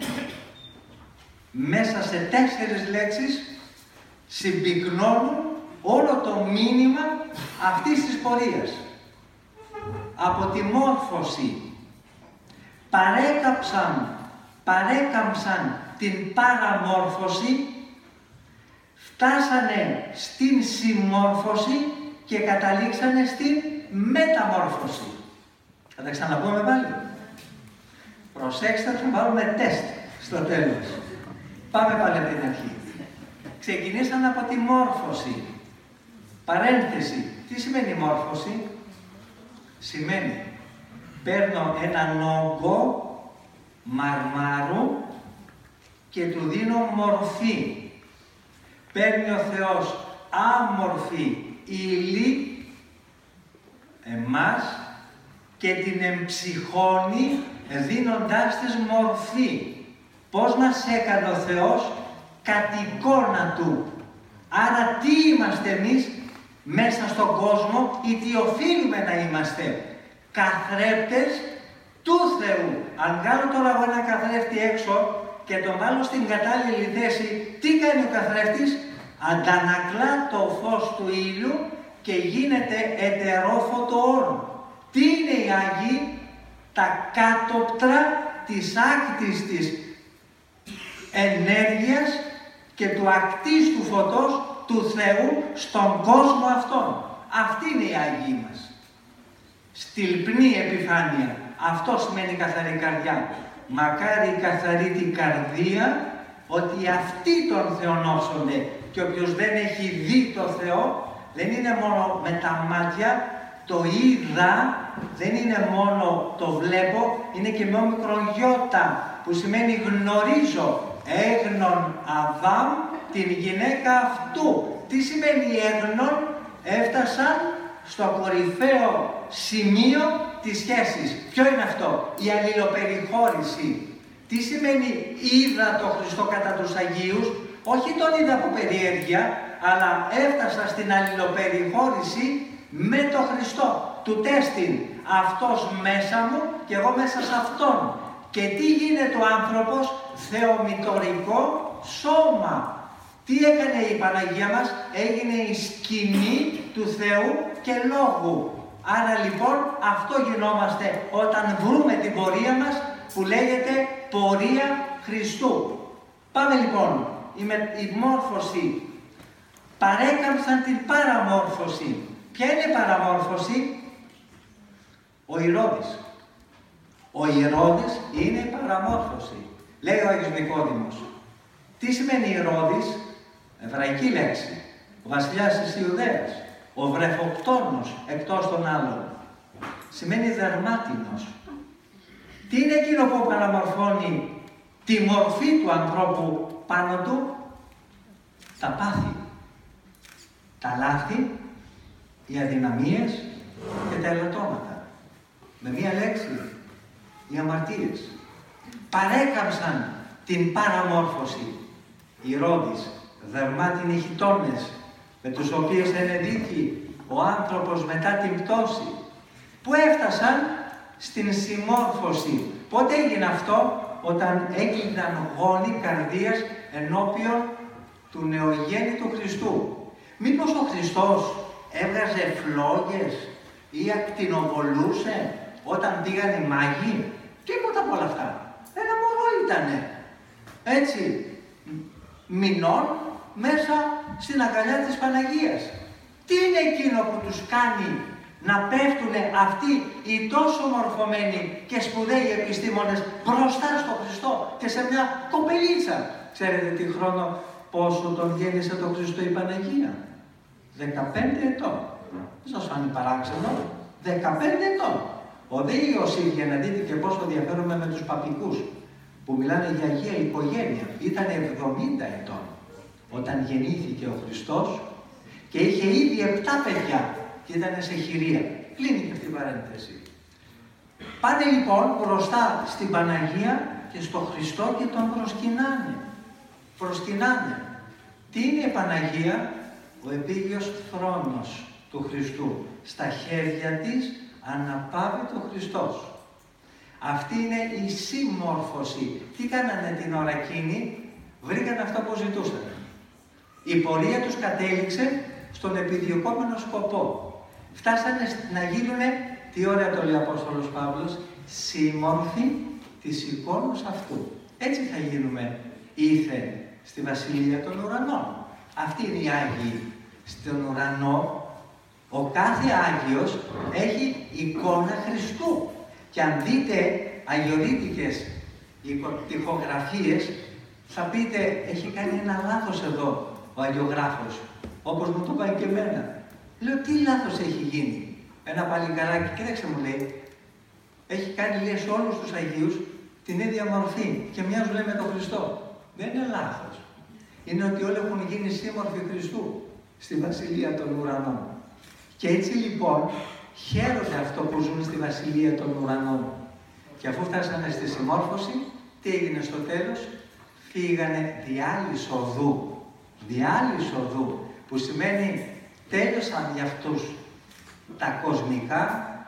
μέσα σε τέσσερις λέξεις συμπυκνώνουν όλο το μήνυμα αυτής της πορείας. Από τη μόρφωση παρέκαψαν, παρέκαμψαν την παραμόρφωση, φτάσανε στην συμμόρφωση και καταλήξανε στην μεταμόρφωση. Θα τα ξαναπούμε πάλι. Προσέξτε, θα βάλουμε τεστ στο τέλος. Πάμε πάλι από την αρχή. Ξεκινήσαν από τη μόρφωση. Παρένθεση. Τι σημαίνει μόρφωση? Σημαίνει παίρνω έναν όγκο μαρμάρου και του δίνω μορφή. Παίρνει ο Θεός άμορφη ύλη, εμάς, και την εμψυχώνει δίνοντάς της μορφή. Πώς μας έκανε ο Θεός? Κατ' εικόνα Του. Άρα τι είμαστε εμείς μέσα στον κόσμο ή τι οφείλουμε να είμαστε? Καθρέπτες του Θεού. Αν βγάλω τώρα εγώ ένα καθρέφτη έξω και τον βάλω στην κατάλληλη θέση, τι κάνει ο καθρέφτης? Αντανακλά το φως του ήλιου και γίνεται ετερόφωτο όρον. Τι είναι οι Άγιοι? Τα κάτωπτρα της άκτης της ενέργειας και του ακτίστου φωτός του Θεού στον κόσμο αυτόν. Αυτή είναι η Άγιοι μας. Στυλπνή επιφάνεια. Αυτό σημαίνει καθαρή καρδιά. Μακάρι η καθαρή την καρδία, ότι αυτοί τον θεονόψονται. Και όποιος δεν έχει δει το Θεό, δεν είναι μόνο με τα μάτια, το είδα, δεν είναι μόνο το βλέπω, είναι και με όμικρο γιώτα, που σημαίνει γνωρίζω. Έγνον Αδάμ την γυναίκα αυτού. Τι σημαίνει έγνον? Έφτασαν στο κορυφαίο σημείο της σχέσης. Ποιο είναι αυτό? Η αλληλοπεριχώρηση. Τι σημαίνει είδα το Χριστό κατά τους Αγίους? Όχι τον είδα από περιέργεια, αλλά έφτασα στην αλληλοπεριχώρηση με τον Χριστό. Του τέστην αυτός μέσα μου και εγώ μέσα σε αυτόν. Και τι γίνεται ο άνθρωπος? Θεομητορικό σώμα. Τι έκανε η Παναγία μας? Έγινε η σκηνή του Θεού και Λόγου. Άρα λοιπόν αυτό γινόμαστε όταν βρούμε την πορεία μας που λέγεται πορεία Χριστού. Πάμε λοιπόν η, με, η μόρφωση. Παρέκαμψαν την παραμόρφωση. Ποια είναι η παραμόρφωση? Ο Ηρώδης. Ο Ηρώδης είναι η παραμόρφωση. Λέει ο Άγιος Νικόδημος. Τι σημαίνει Ηρώδης? Εβραϊκή λέξη. Ο βασιλιάς της Ιουδαίας. Ο βρεφοκτόνος εκτός των άλλων. Σημαίνει δερμάτινος. Τι είναι εκείνο που παραμορφώνει τη μορφή του ανθρώπου πάνω του? Τα πάθη, τα λάθη, οι αδυναμίες και τα ελαττώματα. Με μία λέξη, οι αμαρτίες. Παρέκαμψαν την παραμόρφωση. Οι Ηρώδης, δερμάτινοι χιτώνες, με τους οποίους ενεδίκη ο άνθρωπος μετά την πτώση, που έφτασαν στην συμμόρφωση. Πότε έγινε αυτό? Όταν έκλειναν γόνοι καρδίας ενώπιον του νεογέννητου Χριστού. Μήπως ο Χριστός έβγαζε φλόγες ή ακτινοβολούσε όταν πήγαν οι μάγοι? Τίποτα από όλα αυτά. Ένα μωρό ήτανε. Έτσι, μηνών μέσα στην αγκαλιά της Παναγίας. Τι είναι εκείνο που τους κάνει να πέφτουν αυτοί οι τόσο μορφωμένοι και σπουδαίοι επιστήμονες μπροστά στο Χριστό και σε μια κοπελίτσα? Ξέρετε τι χρόνο, πόσο τον γέννησε τον Χριστό η Παναγία? δεκαπέντε ετών. Δεν σας φάνει παράξενο? δεκαπέντε ετών. Ο δε Ιωσήφ, για να δείτε και πόσο διαφέρουμε με τους παπικούς, που μιλάνε για Αγία Οικογένεια, ήταν εβδομήντα ετών όταν γεννήθηκε ο Χριστός και είχε ήδη επτά παιδιά και ήταν σε χειρία. Κλείνει και αυτή η παρένθεση. Πάνε λοιπόν μπροστά στην Παναγία και στο Χριστό και τον προσκυνάνε. Προσκυνάνε. Τι είναι η Παναγία? Ο επίγειος θρόνος του Χριστού. Στα χέρια της αναπαύει το Χριστός. Αυτή είναι η συμμόρφωση. Τι κάνανε την ώρα εκείνη? Βρήκαν αυτό που ζητούσαν. Η πορεία τους κατέληξε στον επιδιωκόμενο σκοπό. Φτάσανε να γίνουνε, τι ωραία το λέει ο Απόστολος Παύλος, σύμμορφοι της εικόνος αυτού. Έτσι θα γίνουμε ήθεν στη Βασιλεία των Ουρανών. Αυτοί είναι οι Άγιοι. Στον ουρανό ο κάθε Άγιος έχει εικόνα Χριστού. Και αν δείτε αγιορείτικες τοιχογραφίες, θα πείτε, έχει κάνει ένα λάθος εδώ ο αγιογράφος, όπως μου το πάει και εμένα. Λέω, τι λάθος έχει γίνει? Ένα παλικαράκι, κοίταξε μου λέει, έχει κάνει λέει σε όλους τους Αγίους την ίδια μορφή και μοιάζουν λέει με τον Χριστό. Δεν είναι λάθος. Είναι ότι όλοι έχουν γίνει σύμμορφοι Χριστού στη Βασιλεία των Ουρανών. Και έτσι λοιπόν χαίρονται αυτό που ζουν στη Βασιλεία των Ουρανών. Και αφού φτάσανε στη συμμόρφωση, τι έγινε στο τέλος? Φύγανε διάλυσης οδού. Διάλυσης οδού, που σημαίνει τέλειωσαν για αυτούς τα κοσμικά,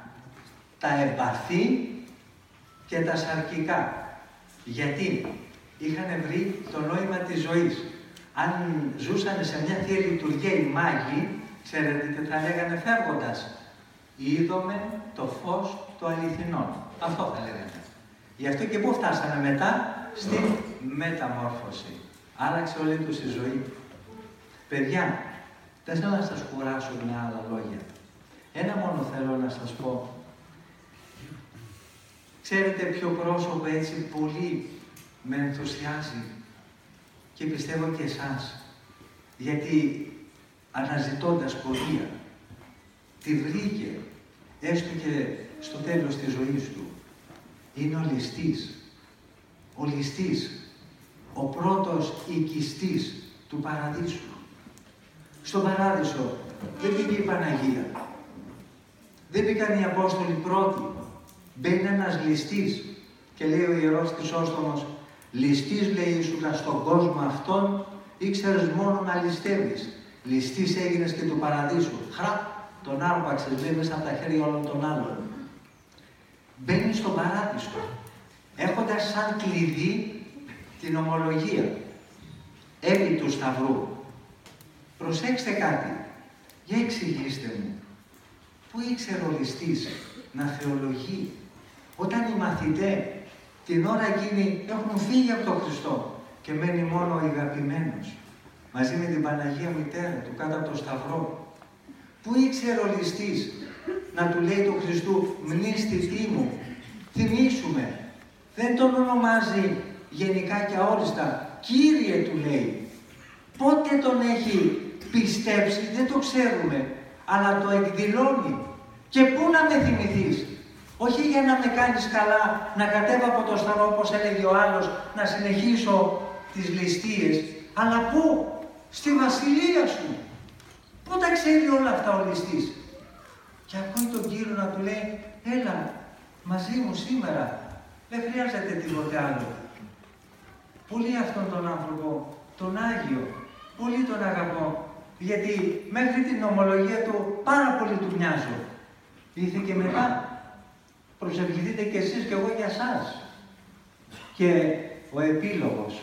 τα εμπαθή και τα σαρκικά. Γιατί? Είχαν βρει το νόημα της ζωής. Αν ζούσαν σε μια Θεία Λειτουργία οι μάγοι, ξέρετε τι θα λέγανε φεύγοντας? Είδομε το φως του αληθινών. Αυτό θα λέγανε. Γι' αυτό και πού φτάσανε μετά? Στην μεταμόρφωση. Άλλαξε όλη τους η ζωή. Παιδιά, δεν θέλω να σας κουράσω με άλλα λόγια. Ένα μόνο θέλω να σας πω. Ξέρετε ποιο πρόσωπο έτσι πολύ με ενθουσιάζει και πιστεύω και εσάς, γιατί αναζητώντας πορεία τη βρήκε έστω και στο τέλος της ζωής του. Είναι ο ληστής. Ο ληστής, ο πρώτος οικιστής του Παραδείσου. Στον Παράδεισο δεν μπήκε η Παναγία. Δεν μπήκαν οι Απόστολοι πρώτοι. Μπαίνει ένας ληστής και λέει ο Ιερός Χρυσόστομος, ληστής λέει ήσουνα στον κόσμο αυτόν, ήξερες μόνο να ληστεύεις. Ληστής έγινες και του Παραδείσου. Χραπ, τον άρπαξες, λέει μέσα από τα χέρια όλων των άλλων. Μπαίνει στον Παράδεισο, έχοντας σαν κλειδί την ομολογία. Επί του Σταυρού. Προσέξτε κάτι. Για εξηγήστε μου. Πού ήξερε ο ληστής να θεολογεί? Όταν οι μαθητές την ώρα εκείνη έχουν φύγει από τον Χριστό και μένει μόνο ο αγαπημένος, μαζί με την Παναγία Μητέρα του κάτω από το Σταυρό. Πού ήξερε ο ληστής να του λέει του Χριστού, μνήστητή μου, θυμήσουμε. Δεν τον ονομάζει γενικά και αόριστα, Κύριε του λέει. Πότε τον έχει πιστέψει, δεν το ξέρουμε, αλλά το εκδηλώνει. Και πού να με θυμηθείς, όχι για να με κάνεις καλά, να κατέβω από το Σταυρό, όπως έλεγε ο άλλος, να συνεχίσω τις ληστείες, αλλά πού, στη Βασιλεία σου. Πού τα ξέρει όλα αυτά ο ληστής. Και ακούει τον Κύριο να του λέει, έλα μαζί μου σήμερα, δεν χρειάζεται τίποτε άλλο. Πολύ αυτόν τον άνθρωπο, τον Άγιο, πολύ τον αγαπώ, γιατί μέχρι την ομολογία του πάρα πολύ του μοιάζω. Ήρθε και μετά, προσευχηθείτε κι εσείς και εγώ για σας. Και ο επίλογος.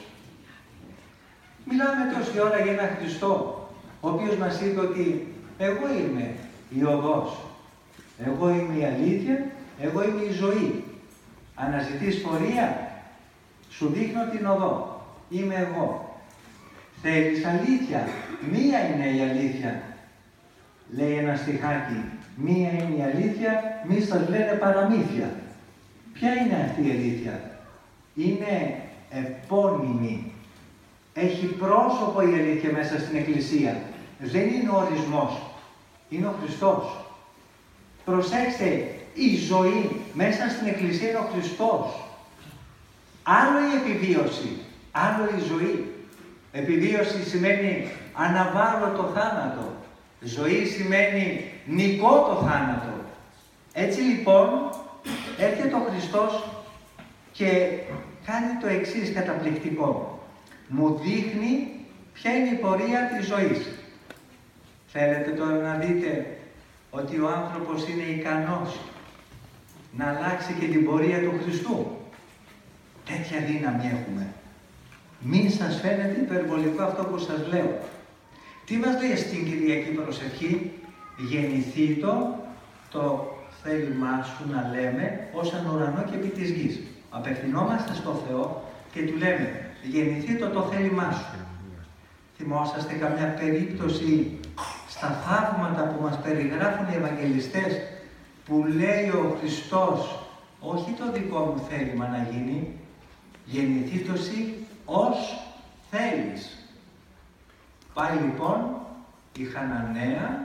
Μιλάμε τόση ώρα για έναν Χριστό, ο οποίος μας είπε ότι εγώ είμαι η οδός, εγώ είμαι η αλήθεια, εγώ είμαι η ζωή. Αναζητείς πορεία, σου δείχνω την οδό. Είμαι εγώ. Θέλεις αλήθεια, μία είναι η αλήθεια. Λέει ένα στιχάκι, μία είναι η αλήθεια, μη σας λένε παραμύθια. Ποια είναι αυτή η αλήθεια? Είναι επώνυμη. Έχει πρόσωπο η αλήθεια μέσα στην Εκκλησία. Δεν είναι ο ορισμός. Είναι ο Χριστός. Προσέξτε, η ζωή μέσα στην Εκκλησία είναι ο Χριστός. Άλλο η επιβίωση, άλλο η ζωή. Επιβίωση σημαίνει αναβάλλω το θάνατο. Ζωή σημαίνει νικώ το θάνατο. Έτσι λοιπόν, έρχεται ο Χριστός και κάνει το εξής καταπληκτικό. Μου δείχνει ποια είναι η πορεία της ζωής. Θέλετε τώρα να δείτε ότι ο άνθρωπος είναι ικανός να αλλάξει και την πορεία του Χριστού. Τέτοια δύναμη έχουμε. Μην σας φαίνεται υπερβολικό αυτό που σας λέω. Τι μας λέει στην Κυριακή προσευχή? Γεννηθήτω το θέλημά σου να λέμε ως αν ουρανό και επί της γης. Απευθυνόμαστε στο Θεό και του λέμε γεννηθήτω το θέλημά σου. Θυμόσαστε καμιά περίπτωση στα θαύματα που μας περιγράφουν οι Ευαγγελιστές που λέει ο Χριστός όχι το δικό μου θέλημα να γίνει, γεννηθήτωση ως θέλεις. Πάει λοιπόν η Χαναναία,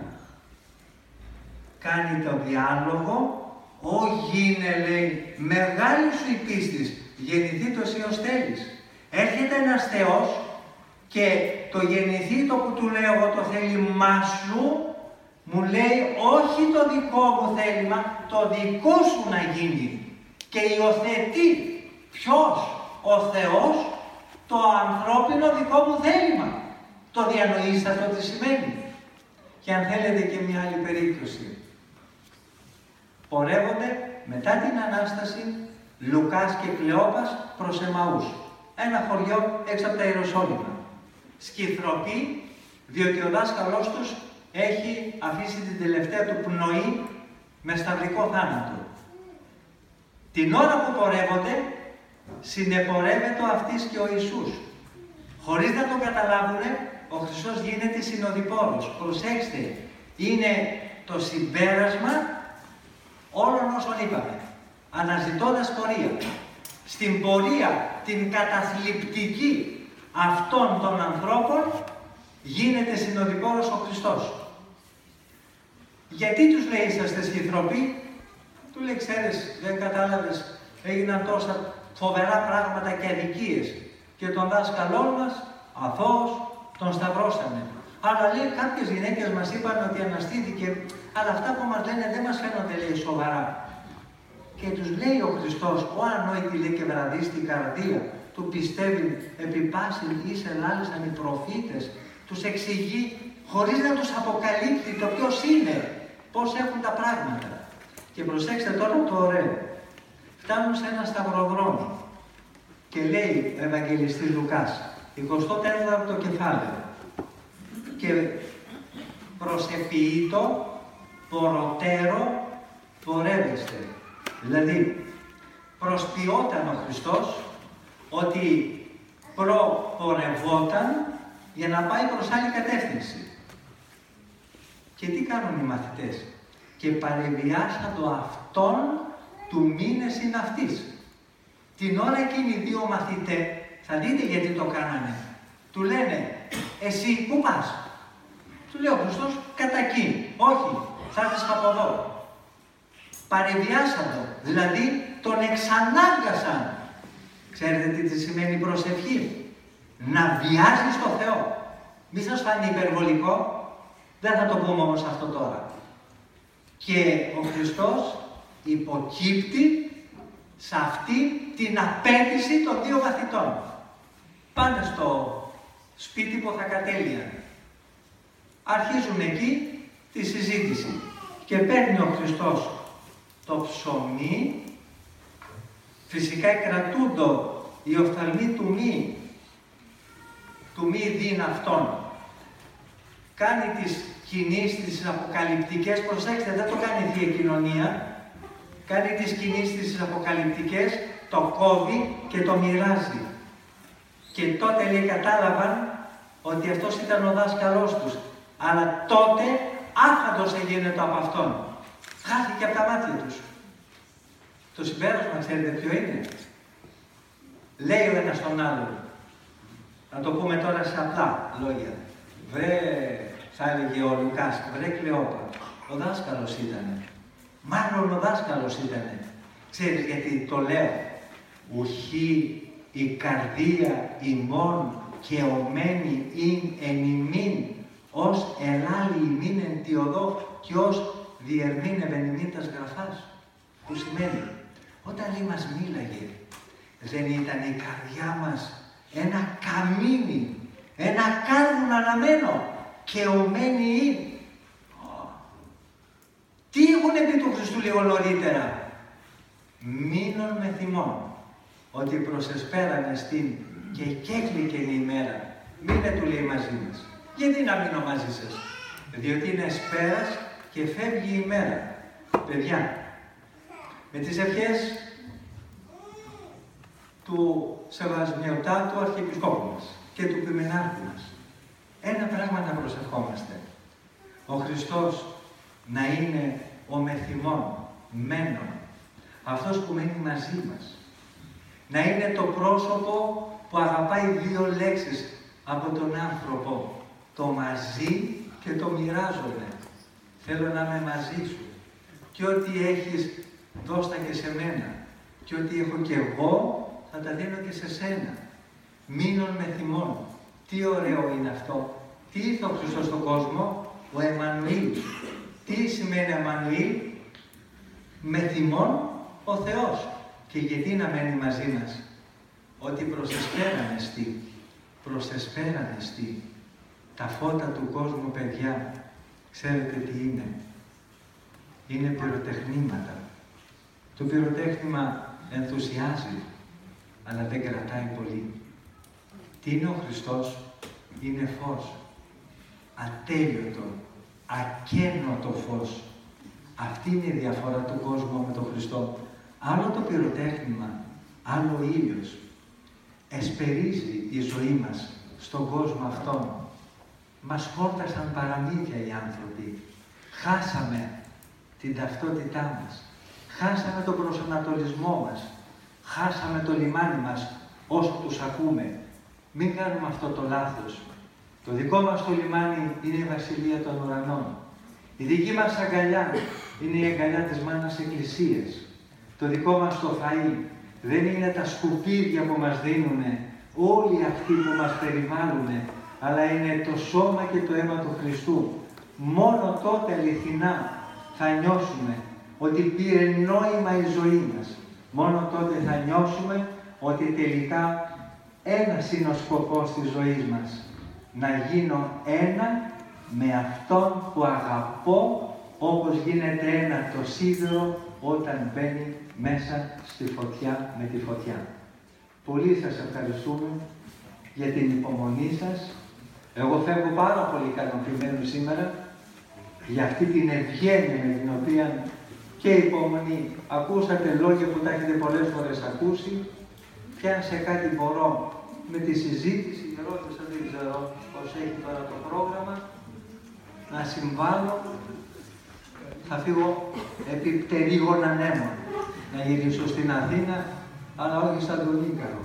κάνει το διάλογο, «Ω γίνε», λέει, «μεγάλη σου η πίστης, γεννηθήτωση ως θέλεις». Έρχεται ένας Θεός και το γεννηθήτω που του λέω εγώ το θέλημά σου, μου λέει όχι το δικό μου θέλημα, το δικό σου να γίνει. Και υιοθετεί ποιος? Ο Θεός το ανθρώπινο δικό μου θέλημα. Το διανοήσατε τι σημαίνει? Και αν θέλετε και μια άλλη περίπτωση. Πορεύονται μετά την Ανάσταση Λουκάς και Κλεόπας προς Εμαούς. Ένα χωριό έξω από τα Ιεροσόλυμα. Σκυθροπή, διότι ο δάσκαλός τους έχει αφήσει την τελευταία του πνοή με σταυρικό θάνατο. Την ώρα που πορεύονται, συνεπορεύεται ο αυτής και ο Ιησούς. Χωρίς να το καταλάβουν, ο Χριστός γίνεται συνοδοιπόρος. Προσέξτε, είναι το συμπέρασμα όλων όσων είπαμε. Αναζητώντας πορεία. Στην πορεία, την καταθλιπτική αυτών των ανθρώπων, γίνεται συνοδοιπόρος ο Χριστός. Γιατί τους λέει είσαστε σκυθροποί? Του λέει, ξέρεις, δεν κατάλαβες, έγιναν τόσα φοβερά πράγματα και αδικίες και τον δάσκαλό μας, αθώος, τον σταυρώσανε. Αλλά λέει, κάποιες γυναίκες μας είπαν ότι αναστήθηκε, αλλά αυτά που μας λένε δεν μας φαίνονται, λέει, σοβαρά. Και τους λέει ο Χριστός, ο ανόητη, λέει, και βραδύ στην καρδία του πιστεύει, επί πάση εις ελάλησαν οι προφήτες, τους εξηγεί, χωρίς να τους αποκαλύπτει το ποιος είναι, πώς έχουν τα πράγματα. Και προσέξτε τώρα το ωραίο. Φτάνουν σε ένα σταυροδρόμι και λέει ο Ευαγγελιστής Λουκάς, εικοστό τέταρτο κεφάλαιο, και προσεποιείτο ποροτέρο πορεύεστε. Δηλαδή, προσποιόταν ο Χριστός ότι προπορευόταν για να πάει προς άλλη κατεύθυνση. Και τι κάνουν οι μαθητές? Και παρεβιάσαν το αυτόν του μήνες είναι αυτής. Την ώρα εκείνη οι δύο μαθητές, θα δείτε γιατί το κάνανε, του λένε, εσύ πού πας? Του λέει ο Χριστός, κατά εκεί. Όχι, θα έρθεις από εδώ. Παρεβιάσαν το, δηλαδή τον εξανάγκασαν. Ξέρετε τι σημαίνει προσευχή? Να βιάζεις το Θεό. Μη σας φανεί υπερβολικό, δεν θα το πούμε όμως αυτό τώρα. Και ο Χριστός υποκύπτει σε αυτή την απέτηση των δύο μαθητών. Πάνε στο σπίτι που θα κατέλειαν. Αρχίζουν εκεί τη συζήτηση και παίρνει ο Χριστός το ψωμί, φυσικά κρατούντο οι οφθαλμοί του μη, του μη δίν αυτόν. Κάνει τις κινήσεις, τις αποκαλυπτικές, προσέξτε, δεν το κάνει η Θεία Κοινωνία, κάνει τις κινήσεις, τις αποκαλυπτικές, το κόβει και το μοιράζει. Και τότε λέει κατάλαβαν ότι αυτός ήταν ο δάσκαλός τους. Αλλά τότε άχαντος έγινε από αυτόν. Χάθηκε από τα μάτια τους. Το συμπέρασμα, ξέρετε ποιο είναι? Λέει ο ένας τον άλλον. Να το πούμε τώρα σε απλά λόγια. Βρε, θα έλεγε ο Λουκάς, βρε Κλεόπα, ο δάσκαλος ήτανε. Μάλλον ο δάσκαλος ήτανε. Ξέρεις γιατί το λέω? Ουχή η καρδία ημών και ομένη ειν εν ημίν, ως ελάλη ημίν εν τη οδό και ως διερμήνευεν ημίν τας γραφάς. Που σημαίνει, όταν λέει μας μίλαγε, δεν ήταν η καρδιά μας ένα καμίνι, ένα κάρβουν αναμένο και ομένη ειν. Τι έχουν πει του Χριστού λίγο νωρίτερα? Μείνον με θυμών, ότι προσεσπέρανε στην και κέκλικεν η ημέρα. Μείνε, του λέει, μαζί μας. Γιατί να μείνω μαζί σας? Διότι είναι σπέρας και φεύγει η ημέρα. Παιδιά, με τις ευχές του Σεβασμιωτάτου Αρχιεπισκόπου μας και του Ποιμενάρχου μας, ένα πράγμα να προσευχόμαστε. Ο Χριστός να είναι ο μεθυμών, μένων, αυτός που μένει μαζί μας. Να είναι το πρόσωπο που αγαπάει δύο λέξεις από τον άνθρωπο. Το μαζί και το μοιράζομαι. Θέλω να είμαι μαζί σου. Και ό,τι έχεις δώστα και σε μένα. Και ό,τι έχω και εγώ θα τα δίνω και σε σένα. Μείνον με θυμών. Τι ωραίο είναι αυτό. Τι ήρθε ο Χριστός στον κόσμο? Ο Εμμανουήλ. Τι σημαίνει Εμμανουήλ? Με θυμών ο Θεός. Και γιατί να μένει μαζί μας? Ότι προσεσπέραν εστί. Προσεσπέραν εστί. Τα φώτα του κόσμου, παιδιά, ξέρετε τι είναι? Είναι πυροτεχνήματα. Το πυροτέχνημα ενθουσιάζει, αλλά δεν κρατάει πολύ. Τι είναι ο Χριστός? Είναι φως. Ατέλειωτο, ακένωτο φως. Αυτή είναι η διαφορά του κόσμου με τον Χριστό. Άλλο το πυροτέχνημα, άλλο ο ήλιος. Εσπερίζει η ζωή μας στον κόσμο αυτόν. Μας χόρτασαν παραμύθια οι άνθρωποι. Χάσαμε την ταυτότητά μας. Χάσαμε τον προσανατολισμό μας. Χάσαμε το λιμάνι μας όσο τους ακούμε. Μην κάνουμε αυτό το λάθος. Το δικό μας το λιμάνι είναι η Βασιλεία των Ουρανών. Η δική μας αγκαλιά είναι η αγκαλιά της Μάνας Εκκλησίας. Το δικό μας το φαΐ δεν είναι τα σκουπίδια που μας δίνουν όλοι αυτοί που μας περιβάλλουν, αλλά είναι το σώμα και το αίμα του Χριστού. Μόνο τότε αληθινά θα νιώσουμε ότι πήρε νόημα η ζωή μας. Μόνο τότε θα νιώσουμε ότι τελικά ένας είναι ο σκοπός της ζωής μας. Να γίνω ένα με αυτόν που αγαπώ, όπως γίνεται ένα το σίδερο όταν μπαίνει μέσα στη φωτιά με τη φωτιά. Πολύ σας ευχαριστούμε για την υπομονή σας. Εγώ φεύγω πάρα πολύ ικανοποιημένο σήμερα για αυτή την ευγένεια με την οποία και υπομονή. Ακούσατε λόγια που τα έχετε πολλές φορές ακούσει και αν σε κάτι μπορώ με τη συζήτηση, η ερώτηση δεν ξέρω πώς έχει τώρα το πρόγραμμα, να συμβάλλω, θα φύγω επί πτερίγων ανέμων, να γυρίσω στην Αθήνα, αλλά όχι σαν τον Ίκαρο.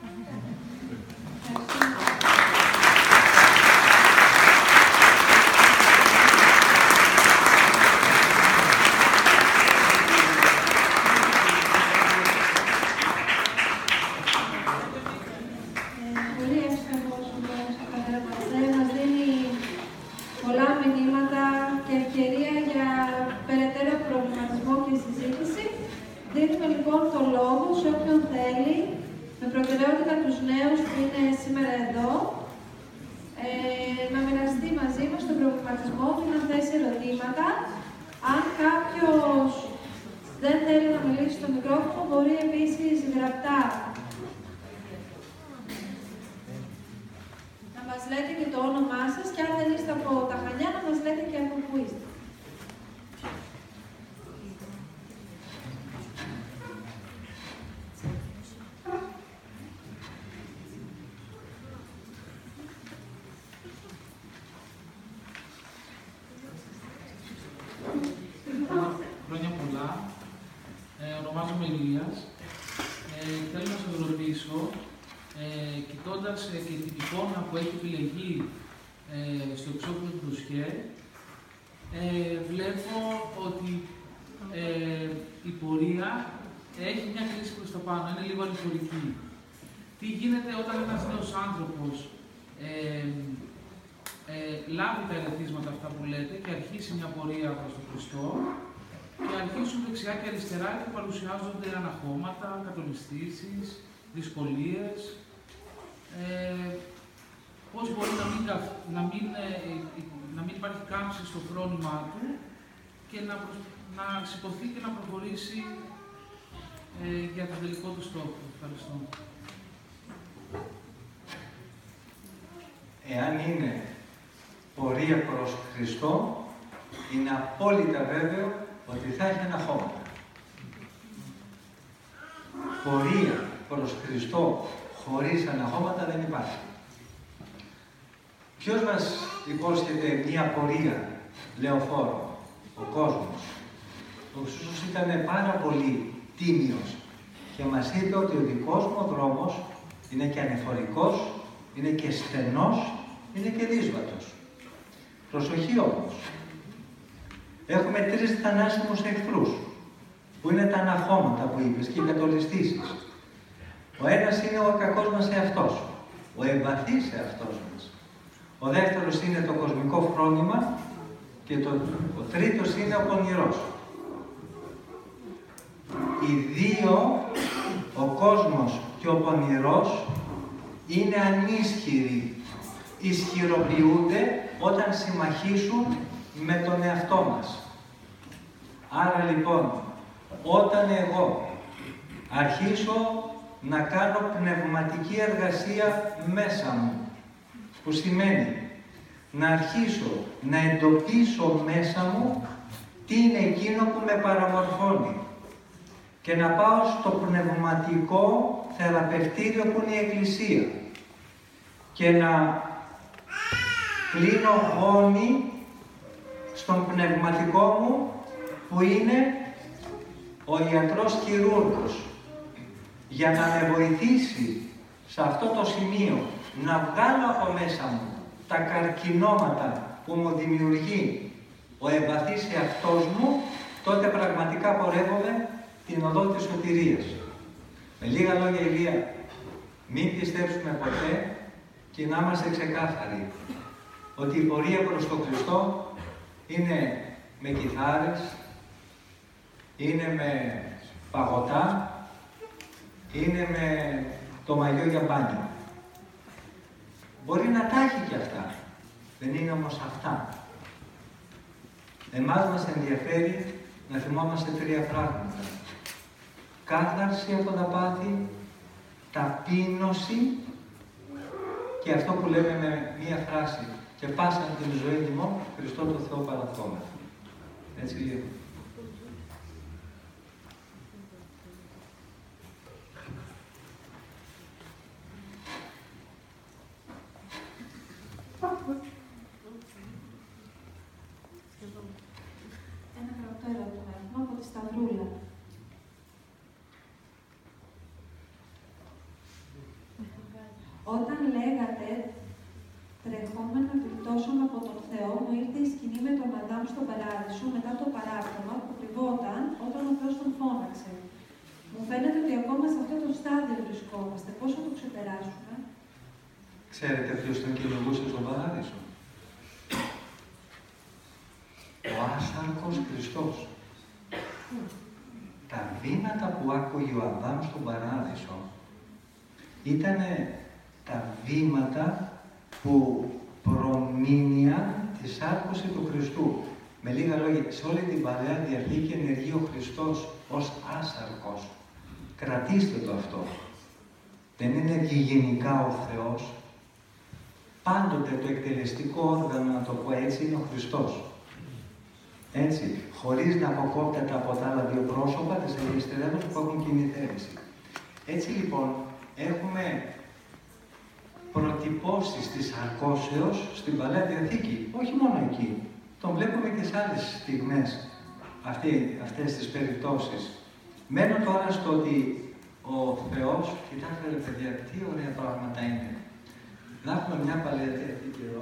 Δίνουμε λοιπόν το λόγο σε όποιον θέλει, με προτεραιότητα τους νέους που είναι σήμερα εδώ, ε, να μοιραστεί μαζί μας τον προβληματισμό του, να θέσει ερωτήματα. Αν κάποιος δεν θέλει να μιλήσει στο μικρόφωνο, μπορεί επίσης γραπτά να μας λέτε και το όνομά σας και αν δεν είστε από τα Χανιά, να μας λέτε και από πού είστε. Χρόνια πολλά. Ε, ονομάζομαι Ηλίας. Ε, θέλω να σας ρωτήσω, ε, κοιτώντας ε, και την εικόνα που έχει επιλεγεί ε, στο εξώφυλλο του ντοσιέ, ε, βλέπω ότι ε, η πορεία έχει μια κρίση προς τα πάνω, είναι λίγο ανηφορική. Τι γίνεται όταν ένας νέος άνθρωπος ε, ε, λάβει τα ερεθίσματα αυτά που λέτε και αρχίσει μια πορεία προς τον Χριστό και αρχίσουν δεξιά και αριστερά και παρουσιάζονται αναχώματα, κατολιστήσεις, δυσκολίες. Ε, πώς μπορεί να μην, να μην, ε, να μην υπάρχει κάμψη στο φρόνημά του και να, προσ, να σηκωθεί και να προχωρήσει ε, για τον τελικό του στόχο. Ευχαριστώ. Εάν είναι πορεία προς Χριστό, είναι απόλυτα βέβαιο ότι θα έχει αναχώματα. Πορεία προς Χριστό χωρίς αναχώματα δεν υπάρχει. Ποιος μας υπόσχεται μια πορεία λεωφόρο? Ο κόσμος. Ο Χριστός ήταν πάρα πολύ τίμιος και μας είπε ότι ο δικός μου δρόμος είναι και ανεφορικός, είναι και στενός, είναι και δύσβατος. Προσοχή όμως. Έχουμε τρεις θανάσιμους εχθρούς, που είναι τα αναχώματα που είπες και οι κατολιστήσεις. Ο ένας είναι ο κακός μας εαυτός, ο εμπαθής εαυτός μας. Ο δεύτερος είναι το κοσμικό φρόνημα και το, ο τρίτος είναι ο πονηρός. Οι δύο, ο κόσμος και ο πονηρός, είναι ανίσχυροι. Ισχυροποιούνται όταν συμμαχήσουν με τον εαυτό μας. Άρα λοιπόν, όταν εγώ αρχίσω να κάνω πνευματική εργασία μέσα μου, που σημαίνει να αρχίσω να εντοπίσω μέσα μου τι είναι εκείνο που με παραμορφώνει και να πάω στο πνευματικό θεραπευτήριο που είναι η Εκκλησία και να κλείνω γόνι στον πνευματικό μου που είναι ο ιατρός χειρούργος για να με βοηθήσει σε αυτό το σημείο να βγάλω από μέσα μου τα καρκινώματα που μου δημιουργεί ο εμπαθής εαυτός μου, τότε πραγματικά πορεύομαι την οδό της σωτηρίας. Με λίγα λόγια, Ηλία, μην πιστέψουμε ποτέ και να είμαστε ξεκάθαροι ότι η πορεία προς τον Χριστό είναι με κιθάρες, είναι με παγωτά, είναι με το μαγιό για μπάνιο. Μπορεί να τα έχει και αυτά, δεν είναι όμως αυτά. Εμάς μας ενδιαφέρει να θυμόμαστε τρία πράγματα. Κάθαρση από τα πάθη, ταπείνωση και αυτό που λέμε με μία φράση και πάσαν την ζωή μου, Χριστό το Θεό παραθόμεθα. Έτσι λίγο. Όταν λέγατε τρεχόμενο επιπτώσεων από τον Θεό, μου ήρθε η σκηνή με τον Αδάμ στον Παράδεισο μετά το παράπτωμα που κρυβόταν όταν ο Θεός τον φώναξε. Μου φαίνεται ότι ακόμα σε αυτό το στάδιο βρισκόμαστε. Πώς θα το ξεπεράσουμε? Ξέρετε ποιος τον κυνηγούσε στον Παράδεισο? Ο άσαρκος Χριστός. Τα βήματα που άκουγε ο Αδάμ στον Παράδεισο ήταν τα βήματα που προμήνυαν τη σάρκωση του Χριστού. Με λίγα λόγια, σε όλη την Παλαιά Διαθήκη ενεργεί ο Χριστός ως άσαρκος. Κρατήστε το αυτό. Δεν είναι γενικά ο Θεός. Πάντοτε το εκτελεστικό όργανο, να το πω έτσι, είναι ο Χριστός. Έτσι, χωρίς να αποκόπτεται από τα άλλα δύο πρόσωπα της Αγίας Τριάδος που έχουν κινηθέρηση. Έτσι λοιπόν, έχουμε προτυπώσεις της σαρκώσεως στην Παλαιά Διαθήκη. Όχι μόνο εκεί. Τον βλέπουμε και σε άλλες στιγμές αυτή, αυτές τις περιπτώσεις. Μένω τώρα στο ότι ο Θεός, κοιτάξτε ρε παιδιά, τι ωραία πράγματα είναι. Να έχουμε μια Παλαιά Διαθήκη εδώ.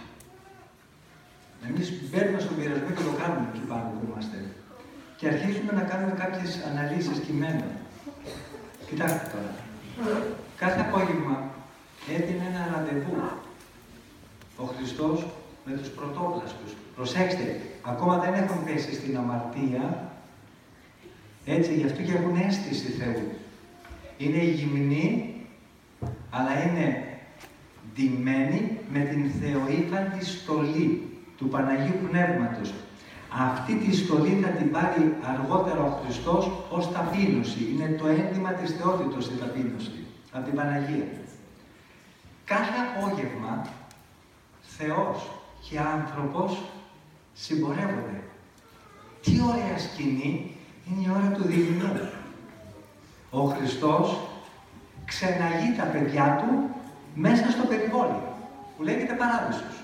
Εμείς μπαίνουμε στον πειρασμό και το κάνουμε εκεί πάνω που είμαστε. Και αρχίζουμε να κάνουμε κάποιες αναλύσεις κειμένων. Κοιτάξτε τώρα. Κάθε απόγευμα έδινε ένα ραντεβού ο Χριστός με τους πρωτόπλαστους. Προσέξτε, ακόμα δεν έχουν πέσει στην αμαρτία, έτσι, γι' αυτό και έχουν αίσθηση Θεού. Είναι γυμνοί, αλλά είναι ντυμένοι με την θεοήφαντη στολή του Παναγίου Πνεύματος. Αυτή τη στολή θα την πάρει αργότερα ο Χριστός ως ταπείνωση. Είναι το ένδυμα της θεότητος η ταπείνωση, από την Παναγία. Κάθε απόγευμα, Θεός και άνθρωπος συμπορεύονται. Τι ωραία σκηνή, είναι η ώρα του δειλινού. Ο Χριστός ξεναγεί τα παιδιά του μέσα στο περιβόλι, που λέγεται Παράδεισος.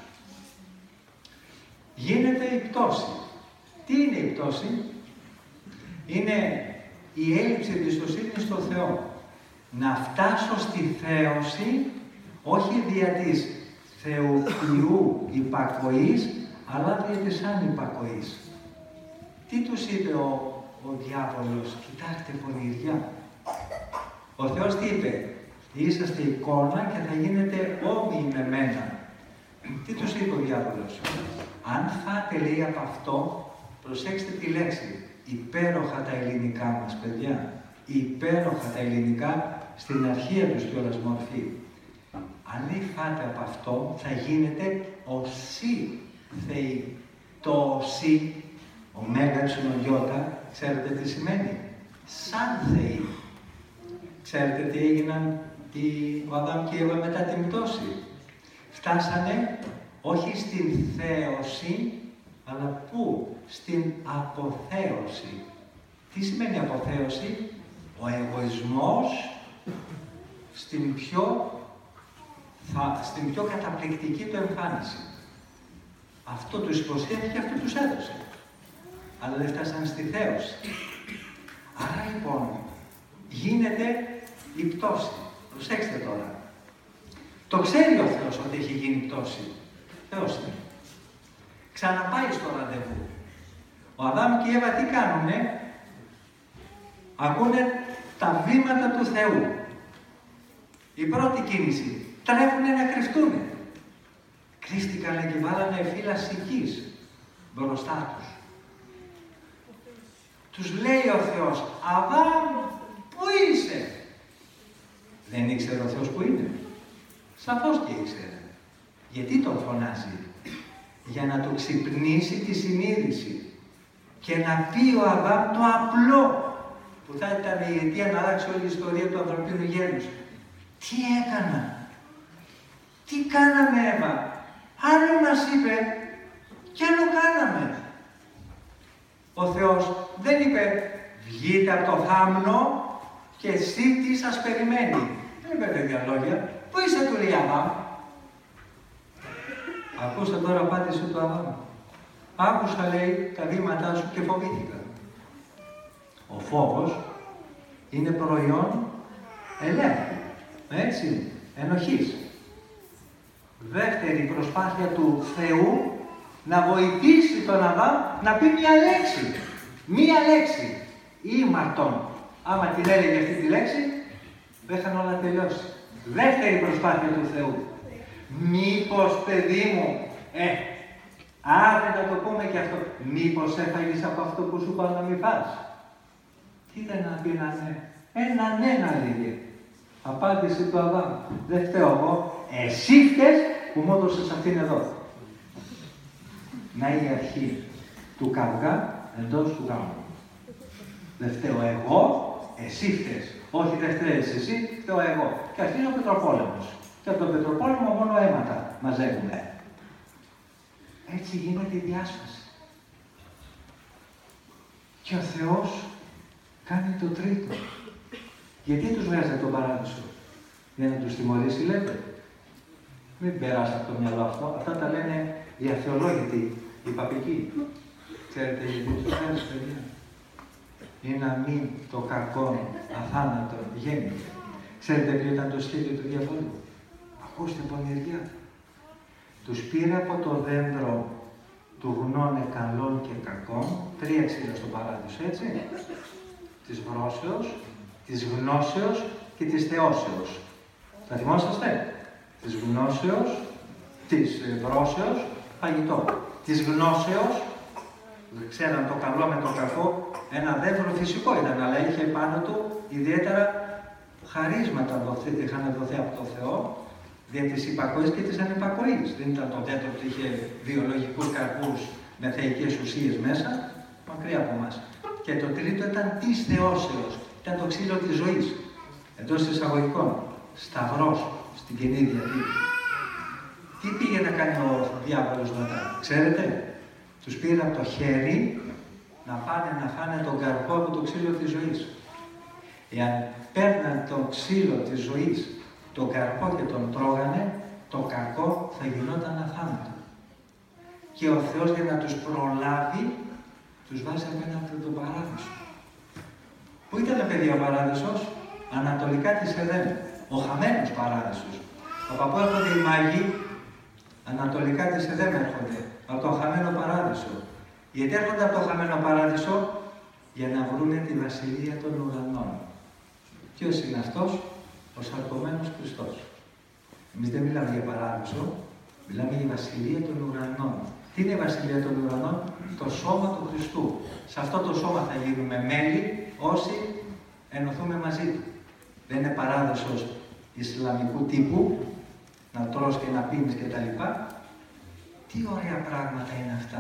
Γίνεται η πτώση. Τι είναι η πτώση? Είναι η έλλειψη εμπιστοσύνης στο Θεό. Να φτάσω στη θέωση, όχι δια της θεοποιού υπακοής, αλλά δια της ανυπακοής. Τι τους είπε ο, ο διάβολος? Κοιτάξτε πονηριά. Ο Θεός τι είπε? Είσαστε εικόνα και θα γίνετε όμοιοι με μένα. Τι τους είπε ο διάβολος? Αν φάτε, λέει, από αυτό, προσέξτε τη λέξη, υπέροχα τα ελληνικά μας, παιδιά. Υπέροχα τα ελληνικά, στην αρχαία τους κιόλας μορφή. Αν λέει φάτε από αυτό, θα γίνετε οσί θεοί. Το οσί, ο μέγα ψινογιώτα, ξέρετε τι σημαίνει? Σαν θεοί. Ξέρετε τι έγιναν οι, ο Αδάμ και η Εύα μετά την πτώση? Φτάσανε όχι στην θέωση, αλλά πού? Στην αποθέωση. Τι σημαίνει αποθέωση? Ο εγωισμός στην πιο, θα, στην πιο καταπληκτική του εμφάνιση. Αυτό τους υποσχέθηκε, αυτό τους έδωσε. Αλλά δεν φτάσαν στη θέωση. Άρα λοιπόν, γίνεται η πτώση. Προσέξτε τώρα. Το ξέρει ο Θεός ότι έχει γίνει πτώση. Θεός είναι. Ξαναπάει στο ραντεβού. Ο Αδάμ και η Εύα τι κάνουνε? Ακούνε τα βήματα του Θεού. Η πρώτη κίνηση. Τρέχουνε να κρυφτούνε. Κρύφτηκαν και βάλανε φύλλα σικής μπροστά τους. Τους λέει ο Θεός, Αδάμ, πού είσαι? Δεν ήξερε ο Θεός που είναι? Σαφώς και ήξερε. Γιατί τον φωνάζει? Για να του ξυπνήσει τη συνείδηση και να πει ο Αδάμ το απλό που θα ήταν η αιτία να αλλάξει όλη η ιστορία του ανθρωπίνου γένους. Τι έκανα? Τι κάναμε, Εύα? Άλλο μας είπε και άλλο κάναμε. Ο Θεός δεν είπε βγείτε από το θάμνο και εσύ τι σας περιμένει. Δεν είπε τέτοια λόγια. Πού είσαι, του λέει Αδάμ? Ακούστε τώρα απάντηση του Αδάμ. Άκουσα, λέει, τα βήματά σου και φοβήθηκα. Ο φόβος είναι προϊόν ελέγχου. Έτσι. ενοχής. Δεύτερη προσπάθεια του Θεού να βοηθήσει τον Αδάμ να πει μία λέξη. Μία λέξη. Ήμαρτον. Άμα την έλεγε αυτή τη λέξη, δεν είχαν όλα τελειώσει. Δεύτερη προσπάθεια του Θεού. Μήπως, παιδί μου, ε, άντε να το πούμε και αυτό, μήπως έφαγες από αυτό που σου είπα να μην φας. Τι ήταν να πει ένα ναι. Ένα ναι να λέγε. Απάντηση του Αδάμ. Δεν φταίω εγώ. Εσύ φταίς που μου έδωσες αυτήν εδώ. Να είναι η αρχή του καυγά εντός του γάμου. Δεν φταίω εγώ, εσύ φταίς. Όχι, δεν φταίεις εσύ, φταίω εγώ. Και αρχίζει ο Πετροπόλεμος. Και από τον Πετροπόλεμο μόνο αίματα μαζεύουμε. Έτσι γίνεται η διάσπαση. Και ο Θεός κάνει το τρίτο. Γιατί τους βγάζει τον παράδεισο? Για να τους τιμωρήσει, λέτε. Μην περάσει από το μυαλό αυτό. Αυτά τα λένε οι αθεολόγητοι, οι παπικοί. Ξέρετε γιατί τους βγάζει, παιδιά? Ή να μην το κακό αθάνατο γέννηται. Ξέρετε ποιο ήταν το σχέδιο του διαβόλου? Ακούστε πονηριά. Τους πήρε από το δέντρο του γνώνε καλών και κακών, τρία ξύλα στον παράδεισο, έτσι, της βρώσεως, της γνώσεως και της θεώσεως. Θα θυμόσαστε? Της γνώσεως, της βρώσεως, φαγητό. Της γνώσεως, ξέραν το καλό με το κακό, ένα δέντρο φυσικό ήταν, αλλά είχε πάνω του ιδιαίτερα χαρίσματα είχαν δοθεί από τον Θεό, δια της υπακοής και της ανυπακοής. Δεν ήταν το δέντρο που είχε βιολογικούς καρπούς με θεϊκές ουσίες μέσα, μακριά από εμάς. Και το τρίτο ήταν της θεώσεως, ήταν το ξύλο της ζωής, εντός εισαγωγικών, σταυρός στην Καινή Διαθήκη. Τι πήγε να κάνει ο διάβολος μετά, ξέρετε? Τους πήρε από το χέρι να πάνε να φάνε τον καρπό από το ξύλο της ζωής. Εάν παίρναν το ξύλο της ζωής, τον καρπό και τον τρώγανε, το κακό θα γινόταν αθάνατο. Και ο Θεός για να τους προλάβει, τους βάζει απέναντι τον παράδεισο. Πού ήταν, παιδιά, ο παράδεισος? Ανατολικά της Εδέμ, ο χαμένος παράδεισος. Από πού έρχονται οι μάγοι? Ανατολικά της Εδέμ έρχονται, από το χαμένο παράδεισο. Γιατί έρχονται από το χαμένο παράδεισο? Για να βρούνε τη βασιλεία των ουρανών. Ποιος είναι αυτός? Ο σαρκωμένος Χριστός. Εμείς δεν μιλάμε για παράδεισο, μιλάμε για βασιλεία των ουρανών. Τι είναι η βασιλεία των ουρανών? Το σώμα του Χριστού. Σε αυτό το σώμα θα γίνουμε μέλη όσοι ενωθούμε μαζί του. Δεν είναι παράδεισος ισλαμικού τύπου, να τρως και να πίνεις κτλ. Τι ωραία πράγματα είναι αυτά.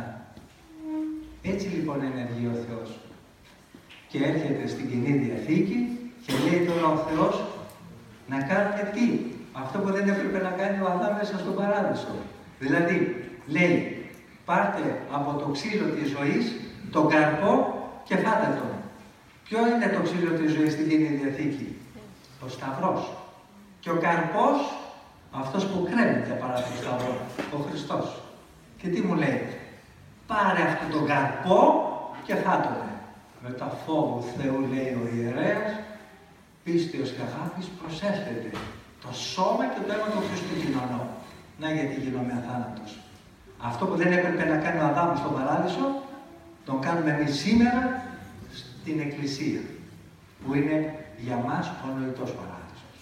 Έτσι λοιπόν ενεργεί ο Θεός. Και έρχεται στην Καινή Διαθήκη και λέει τώρα ο Θεός να κάνουμε τι? Αυτό που δεν έπρεπε να κάνει ο Αδάμ μέσα στον παράδεισο. Δηλαδή, λέει, πάρτε από το ξύλο της ζωής τον καρπό και φάτε τον. Ποιο είναι το ξύλο της ζωής στην Καινή Διαθήκη? Ο Σταυρός. Και ο καρπός, αυτός που κρέμεται παρά τον Σταυρό, ο Χριστός. Και τι μου λέει? Πάρε αυτόν τον καρπό και φάτονε. Με τα φόβου Θεού, λέει ο ιερέας, πίστεως και αγάπης προσέφερε το σώμα και το αίμα του Χριστού κοινωνώ. Να γιατί γίνομαι αθάνατος. Αυτό που δεν έπρεπε να κάνει ο Αδάμ στον παράδεισο, τον κάνουμε εμείς σήμερα στην Εκκλησία, που είναι για μας ο νοητός παράδεισος.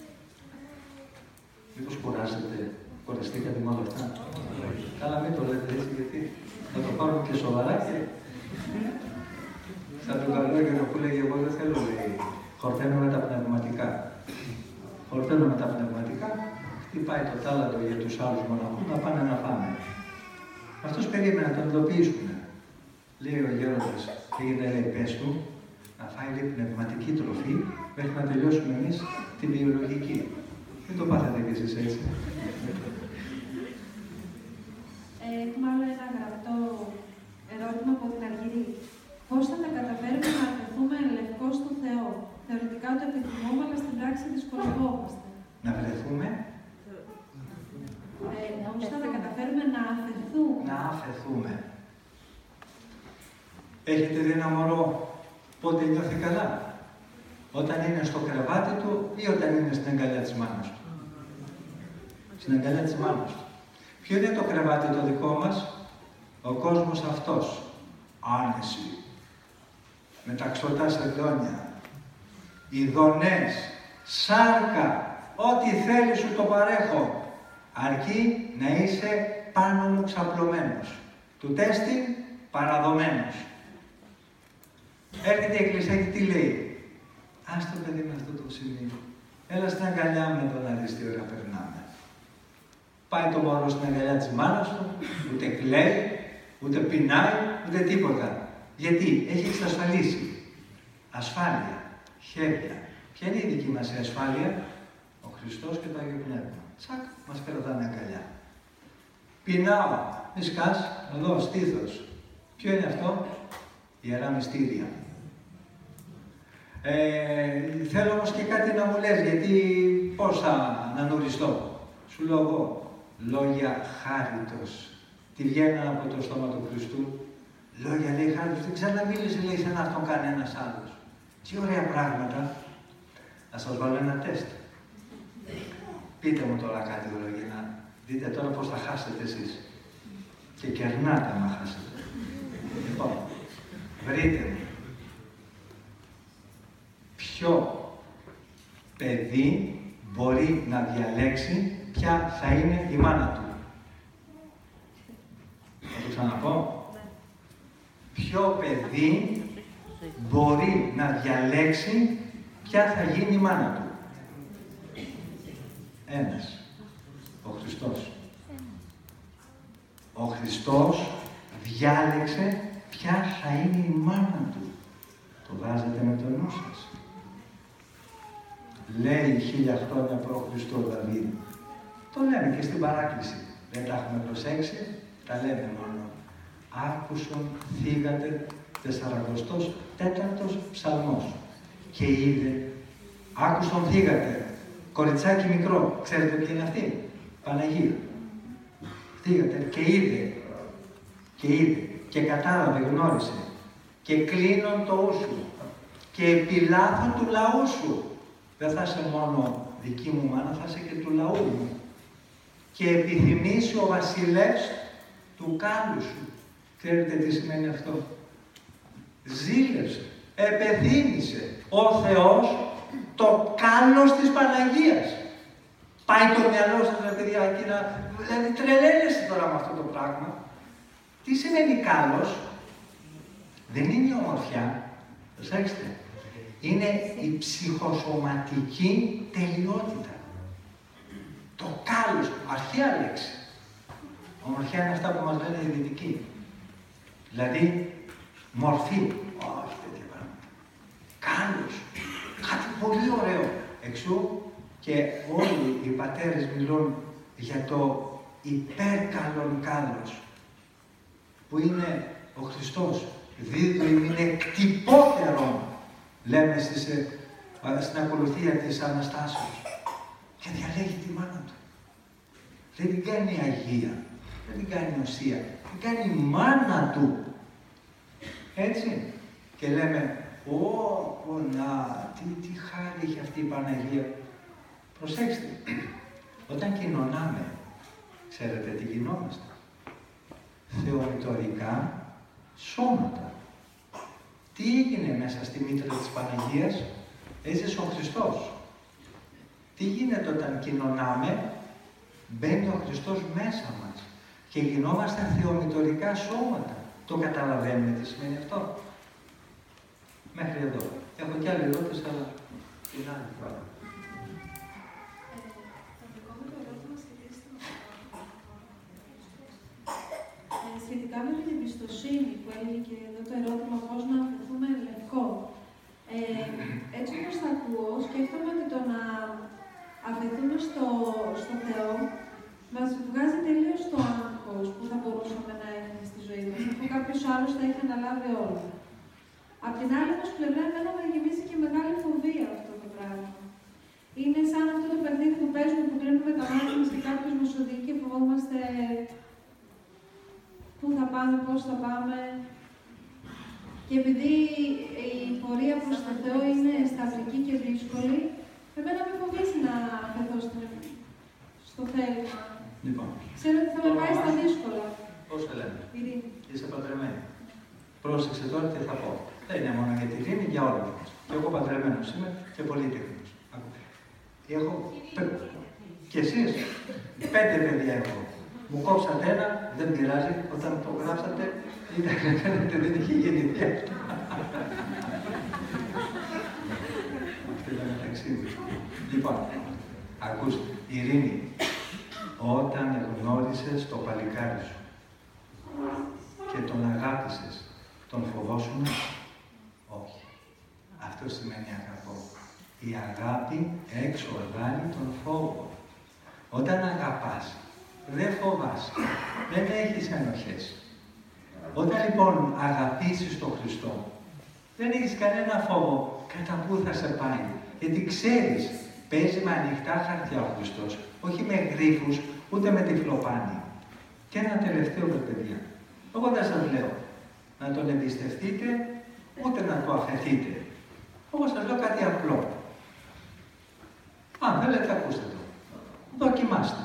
Μήπως κουράζετε, κουραστήκατε με όλα αυτά? Καλά, μην το λέτε έτσι, γιατί θα το πάρουμε και σοβαρά και σαν τον Καλόγερο που λέγει, εγώ δεν θέλω, λέει, χορταίνω με τα πνευματικά. Χορταίνω με τα πνευματικά, χτυπάει το τάλαντο για τους άλλους μοναχούς να πάνε να φάνε. Αυτός περίμενε να τον ειδοποιήσουν. Λέει ο γέροντας, πήγαινε, λέει, πες του, να φάει, λέει, πνευματική τροφή, μέχρι να τελειώσουμε εμείς την βιολογική. Μην το πάθετε κι εσείς έτσι. Ε, έχουμε άλλο ένα γραπτό ερώτημα από την Αργυρή. Πώς θα τα καταφέρουμε να βρεθούμε λευκώς στο Θεό? Θεωρητικά το επιθυμούμε, αλλά στην πράξη δυσκολευόμαστε. Να βρεθούμε. Ε, πώς θα τα καταφέρουμε να αφαιθούμε? Να αφαιθούμε. Έχετε δει ένα μωρό πότε νιώθει καλά? Όταν είναι στο κρεβάτι του ή όταν είναι στην αγκαλιά της μάνας του? στην αγκαλιά της μάνας του. Ποιο είναι το κρεβάτι το δικό μας? Ο κόσμος αυτός. Άνεση. Με τα ξωτά σεντόνια. Ειδονές. Σάρκα. Ό,τι θέλει σου το παρέχω. Αρκεί να είσαι πάνω μου ξαπλωμένος. Του τέστην παραδομένος. Έρχεται η Εκκλησία και τι λέει? Ας το παιδί με αυτό το σημείο. Έλα στην αγκαλιά μου εδώ να δεις τι ώρα περνάμε. Πάει το μωρό στην αγκαλιά της μάνας του, ούτε κλαίει, ούτε πεινάει, ούτε τίποτα. Γιατί έχει εξασφαλίσει ασφάλεια, χέρια. Ποια είναι η δική μας η ασφάλεια? Ο Χριστός και το Άγιο Πνεύμα. Τσακ, μας κρατάνε αγκαλιά. Πεινάω, μη σκάς, εδώ, στήθος. Ποιο είναι αυτό? Ιερά μυστήρια. Ε, θέλω όμως και κάτι να μου λες, γιατί πώς θα ανανουριστώ? Σου λέω εγώ, λόγια χάριτος. Τι βγαίνουν από το στόμα του Χριστού? Λόγια, λέει, χάριτος, δεν ξαναμίλησε, λέει, σε αυτόν κανένας άλλος. Τι ωραία πράγματα. Να σας βάλω ένα τεστ. Πείτε μου τώρα κάτι εδώ για να δείτε τώρα πώς θα χάσετε εσείς. Και κερνάτε άμα χάσετε. Λοιπόν, βρείτε μου. Ποιο παιδί μπορεί να διαλέξει ποια θα είναι η μάνα του? Θα το ξαναπώ. Ποιο παιδί μπορεί να διαλέξει ποια θα γίνει η μάνα του? Ένας. Ο Χριστός. Ο Χριστός διάλεξε ποια θα είναι η μάνα του. Το βάζετε με το νου σας. Λέει χίλια χρόνια προ Χριστό ο Δαβίδ. Το λέμε και στην παράκληση. Δεν τα έχουμε προσέξει, τα λέμε μόνο. Άκουσον θύγατε τεσσαρακοστός τέταρτος ψαλμός. Και είδε, άκουσον θύγατε, κοριτσάκι μικρό. Ξέρετε ποια είναι αυτή? Παναγία. Θύγατε και είδε, και είδε, και κατάλαβε, γνώρισε. Και κλείνον το ου σου, και επιλάθων του λαού σου. Δεν θα είσαι μόνο δική μου μάνα, θα είσαι και του λαού μου. Και επιθυμήσει ο βασιλεύς του κάλου σου. Ξέρετε τι σημαίνει αυτό? Ζήλευσε, επεθύμησε ο Θεός το κάλος της Παναγίας. Πάει το μυαλό σας, ρε παιδιά, εκεί να... Δηλαδή τρελαίνεστε τώρα με αυτό το πράγμα. Τι σημαίνει κάλος? Δεν είναι η ομορφιά, προσέξτε. Είναι η ψυχοσωματική τελειότητα. Το κάλος, αρχαία λέξη. Ομορφιά είναι αυτά που μας λένε οι δυτικοί. Δηλαδή, μορφή. Όχι τέτοια πράγματα. Κάλος. Κάτι πολύ ωραίο. Εξού και όλοι οι πατέρες μιλούν για το υπερκαλόν κάλος. Που είναι ο Χριστός. Δίδου είναι εκτυπώτερον, λέμε στις, στην ακολουθία της Αναστάσεως. Και διαλέγει τη μάνα του. Δεν την κάνει Αγία, δεν την κάνει Οσία, την κάνει μάνα του. Έτσι. Και λέμε, ω, να, τι, τι χάρη έχει αυτή η Παναγία. Προσέξτε, όταν κοινωνάμε, ξέρετε τι γινόμαστε? Θεωρητορικά σώματα. Τι έγινε μέσα στη μήτρα της Παναγίας? Έζησε ο Χριστός. Τι γίνεται όταν κοινωνάμε? Μπαίνει ο Χριστός μέσα μας και γινόμαστε θεομητορικά σώματα. Το καταλαβαίνουμε τι σημαίνει αυτό? Μέχρι εδώ. Έχω κι άλλη ερώτηση, αλλά την άλλη φορά. Σχετικά με την εμπιστοσύνη που έλεγε και εδώ το ερώτημα πώς να αφαιθούμε λευκό. Ε, έτσι όπως θα ακούω, σκέφτομαι ότι το να αφαιθούμε στο, στο Θεό μας βγάζει τελείως το άγχος που θα μπορούσαμε να έχουμε στη ζωή μας, αφού κάποιος άλλος θα έχει αναλάβει όλα. Απ' την άλλη όμως πλευρά, εμένα με γεμίζει και μεγάλη φοβία αυτό το πράγμα. Είναι σαν αυτό το παιχνίδι που παίζουμε, που κλείνουμε τα μάτια μας και κάποιος μας οδηγεί και φοβόμαστε πού θα πάμε, πώς θα πάμε. Και επειδή η πορεία προς το Θεό είναι σταυρική και δύσκολη, εμένα με φοβίζει να αφαιθώ στο θέλημα. Λοιπόν. Ξέρω ότι θα με πάει στα δύσκολα. Πώς σε λέμε? Ειρήνη. Είσαι παντρεμένη. Πρόσεξε τώρα τι θα πω. Δεν είναι μόνο για τη Ειρήνη, για όλους μας. Και εγώ παντρεμένος είμαι και πολύτεχνος. Έχω. Και εσείς. Πέντε παιδιά έχω. Μου κόψατε ένα, δεν πειράζει. Όταν το γράψατε, ήταν δεν είχε γεννηθεί αυτό. Αυτό ήταν μεταξύ μου. Λοιπόν, ακούστε. Ειρήνη, όταν γνώρισες το παλικάρι σου και τον αγάπησες, τον φοβόσουν? Όχι. Αυτό σημαίνει αγαπώ. Η αγάπη έξω βγάλει τον φόβο. Όταν αγαπάς, δεν φοβάσαι, δεν έχεις ενοχές. Όταν λοιπόν αγαπήσεις τον Χριστό, δεν έχεις κανένα φόβο κατά πού θα σε πάει. Γιατί ξέρεις, παίζει με ανοιχτά χαρτιά ο Χριστός, όχι με γρίφους, ούτε με τυφλοπάνι. Και ένα τελευταίο, παιδιά. Εγώ δεν σας λέω να τον εμπιστευτείτε, ούτε να το αφαιθείτε. Εγώ σας λέω κάτι απλό. Αν θέλετε, ακούστε το. Δοκιμάστε.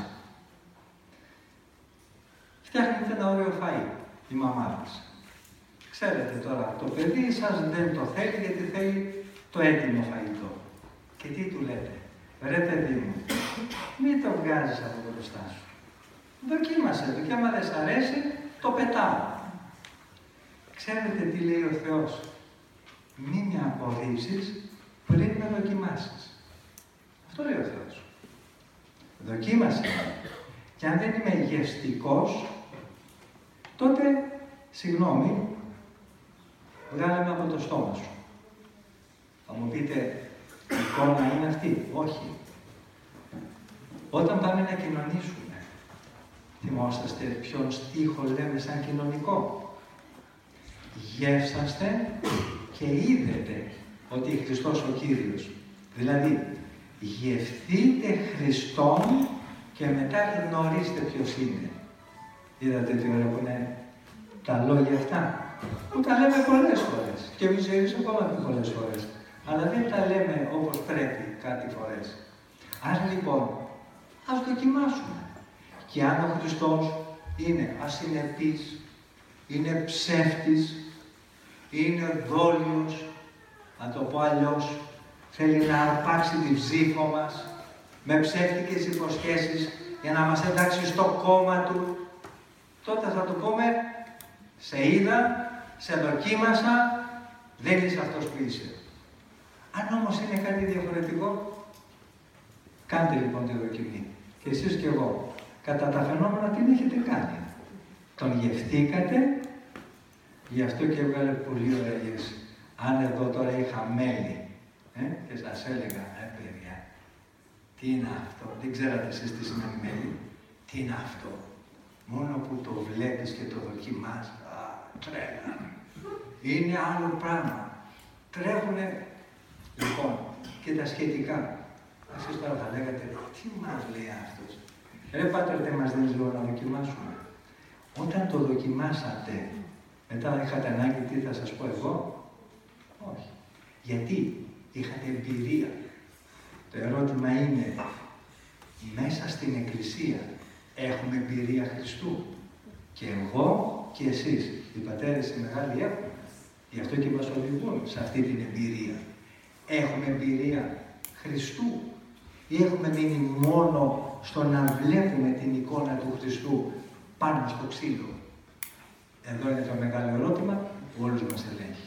Φτιάχνετε ένα ωραίο φαΐ, η μαμά της. Ξέρετε τώρα, το παιδί σας δεν το θέλει γιατί θέλει το έτοιμο φαγητό. Και τι του λέτε? Ρε παιδί μου, μην το βγάζεις από το μπροστά σου. Δοκίμασε το και άμα δεν σ' αρέσει, το πετάω. Ξέρετε τι λέει ο Θεός? Μην με απορρίψεις πριν με δοκιμάσεις. Αυτό λέει ο Θεός. Δοκίμασε. Και αν δεν είμαι γευστικός, τότε, συγγνώμη, βγάλε με από το στόμα σου. Θα μου πείτε, η εικόνα είναι αυτή? Όχι. Όταν πάμε να κοινωνήσουμε, θυμόσαστε ποιον στίχο λέμε σαν κοινωνικό? Γεύσαστε και είδετε ότι Χριστός ο Κύριος. Δηλαδή, γευθείτε Χριστόν και μετά γνωρίστε ποιος είναι. Είδατε τι ωραία που είναι τα λόγια αυτά, που τα λέμε πολλές φορές και εμείς εμείς ακόμα και πολλές φορές, αλλά δεν τα λέμε όπως πρέπει κάτι φορές. Άρα λοιπόν, ας δοκιμάσουμε. Και αν ο Χριστός είναι ασυνεπής, είναι ψεύτης, είναι δόλιος, να το πω αλλιώς, θέλει να αρπάξει τη ψήφο μας με ψεύτικες υποσχέσεις για να μας εντάξει στο κόμμα του, τότε θα του πούμε, σε είδα, σε δοκίμασα, δεν είσαι αυτός που είσαι. Αν όμως είναι κάτι διαφορετικό, κάντε λοιπόν τη δοκιμή. Και εσείς και εγώ, κατά τα φαινόμενα τι έχετε κάνει? Τον γευθήκατε, γι' αυτό και έβγαλε πολύ ωραία γεύση. Αν εδώ τώρα είχα μέλι, ε, και σας έλεγα, ε παιδιά, τι είναι αυτό? Δεν ξέρατε εσείς τι σημαίνει μέλι? Τι είναι αυτό? Μόνο που το βλέπεις και το δοκιμάς, α, τρέλα. Είναι άλλο πράγμα. Τρέχουνε, λοιπόν, και τα σχετικά. Εσείς τώρα θα λέγατε, τι μας λέει αυτός? Ρε Πάτρε, δεν μας δίνεις λίγο να δοκιμάσουμε? Όταν το δοκιμάσατε, μετά είχατε ανάγκη τι θα σας πω εγώ? Όχι. Γιατί? Είχατε εμπειρία. Το ερώτημα είναι, μέσα στην Εκκλησία έχουμε εμπειρία Χριστού? Και εγώ και εσείς, οι πατέρες οι μεγάλοι έχουμε. Γι' αυτό και μας οδηγούν σε αυτή την εμπειρία. Έχουμε εμπειρία Χριστού ή έχουμε μείνει μόνο στο να βλέπουμε την εικόνα του Χριστού πάνω στο ξύλο? Εδώ είναι το μεγάλο ερώτημα που όλους μας ελέγχει.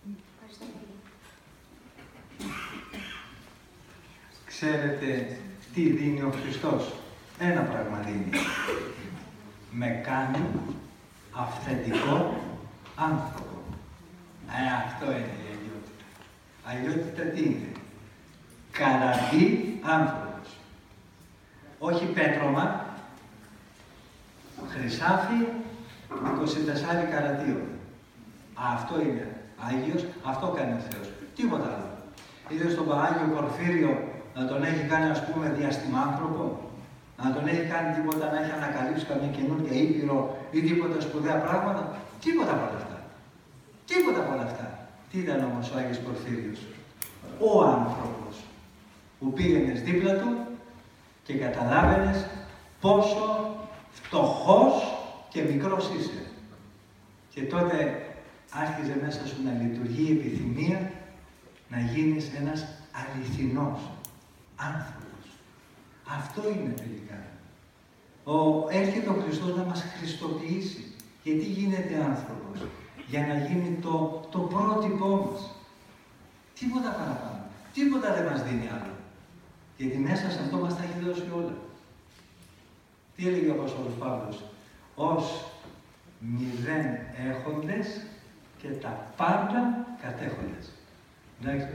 Ξέρετε Τι δίνει ο Χριστός? Ένα πράγμα δίνει. Με κάνει αυθεντικό άνθρωπο. Ε, αυτό είναι η αγιότητα. Αγιότητα τι είναι? Καρατή άνθρωπος. Όχι πέτρωμα, χρυσάφι, εικοσιτεσσάρι καρατίο. Αυτό είναι Άγιος, αυτό κάνει ο Θεός. Τίποτα άλλο. Είδε στον Άγιο Πορφύριο να τον έχει κάνει, ας πούμε, διαστημάνθρωπο, να τον έχει κάνει τίποτα, να έχει ανακαλύψει καμία καινούργια ήπειρο ή τίποτα σπουδαία πράγματα. Τίποτα από όλα αυτά. Τίποτα από όλα αυτά. Τι ήταν όμως ο Άγιος Πορφύριος? Ο άνθρωπος που πήγαινες δίπλα του και καταλάβαινες πόσο φτωχός και μικρός είσαι. Και τότε άρχιζε μέσα σου να λειτουργεί η επιθυμία να γίνεις ένας αληθινός άνθρωπος. Αυτό είναι τελικά. Ο, έρχεται ο Χριστός να μας χριστοποιήσει. Γιατί γίνεται άνθρωπος? Για να γίνει το, το πρότυπό μας. Τίποτα παραπάνω. Τίποτα δεν μας δίνει άλλο. Γιατί μέσα σε αυτό μας τα έχει δώσει όλα. Τι έλεγε ο Απόστολος Παύλος? Ως μηδέν έχοντες και τα πάντα κατέχοντες. Εντάξει,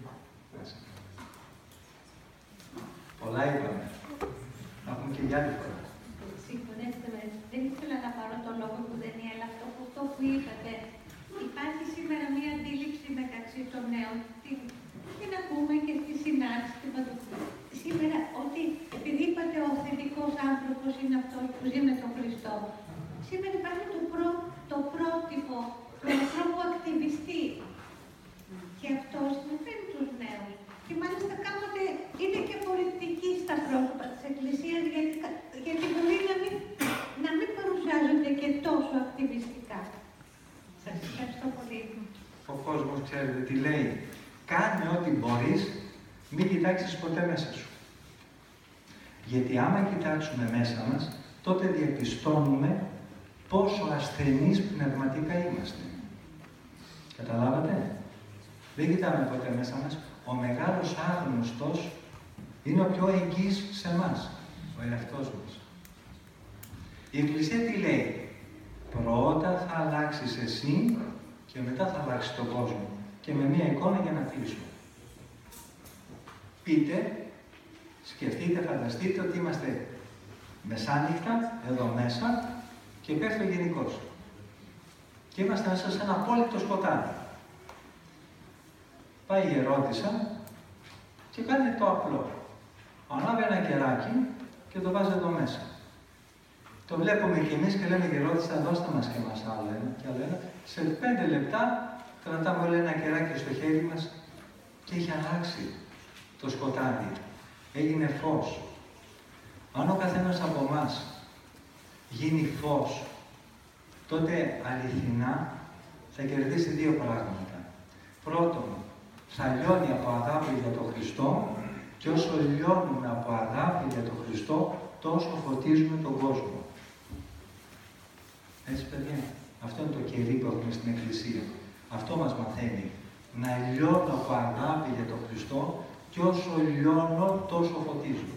πολλά είπαμε. Θα έχουμε και για άλλη φορά. Συγχωρέστε με, δεν ήθελα να πάρω το λόγο που δεν είναι, αλλά αυτό που, αυτό που είπατε. Υπάρχει σήμερα μία αντίληψη μεταξύ των νέων, την, την ακούμε και στη συνάντηση. Σήμερα, ότι επειδή είπατε ο αυθεντικός άνθρωπος είναι αυτός που ζει με τον Χριστό, σήμερα υπάρχει το, πρό, το πρότυπο του ανθρώπου ακτιβιστή. Και αυτό συμμετέχει τους νέους. Και μάλιστα κάποτε είναι και πολιτική στα πρόσωπα της Εκκλησίας, γιατί, γιατί μπορεί να μην, να μην παρουσιάζονται και τόσο ακτιβιστικά. Σας ευχαριστώ πολύ. Ο κόσμος, ξέρετε τι λέει? Κάνε ό,τι μπορείς, μην κοιτάξεις ποτέ μέσα σου. Γιατί άμα κοιτάξουμε μέσα μας, τότε διαπιστώνουμε πόσο ασθενείς πνευματικά είμαστε. Καταλάβατε? Δεν κοιτάμε ποτέ μέσα μας. Ο μεγάλος άγνωστος είναι ο πιο εγγύς σε εμάς, ο εαυτός μας. Η Εκκλησία τι λέει? Πρώτα θα αλλάξεις εσύ και μετά θα αλλάξεις τον κόσμο. Και με μία εικόνα για να κλείσουμε. Πείτε, σκεφτείτε, φανταστείτε ότι είμαστε μεσάνυχτα, εδώ μέσα, και πέφτει ο γενικός. Και είμαστε μέσα σε ένα απόλυτο σκοτάδι. Πάει η ιερότισσα και κάνει το απλό. Ανάβει ένα κεράκι και το βάζει εδώ μέσα. Το βλέπουμε κι εμείς και λέμε ιερότισσα, δώστε μας και μας άλλο ένα και άλλο ένα. Σε πέντε λεπτά κρατάμε όλο ένα κεράκι στο χέρι μας και έχει αλλάξει το σκοτάδι. Έγινε φως. Αν ο καθένας από εμάς γίνει φως, τότε αληθινά θα κερδίσει δύο πράγματα. Πρώτον, θα λιώνει από αγάπη για τον Χριστό και όσο λιώνουμε από αγάπη για τον Χριστό, τόσο φωτίζουμε τον κόσμο. Έτσι, παιδιά, αυτό είναι το κερί που έχουμε στην Εκκλησία. Αυτό μας μαθαίνει. Να λιώνω από αγάπη για τον Χριστό και όσο λιώνω, τόσο φωτίζω.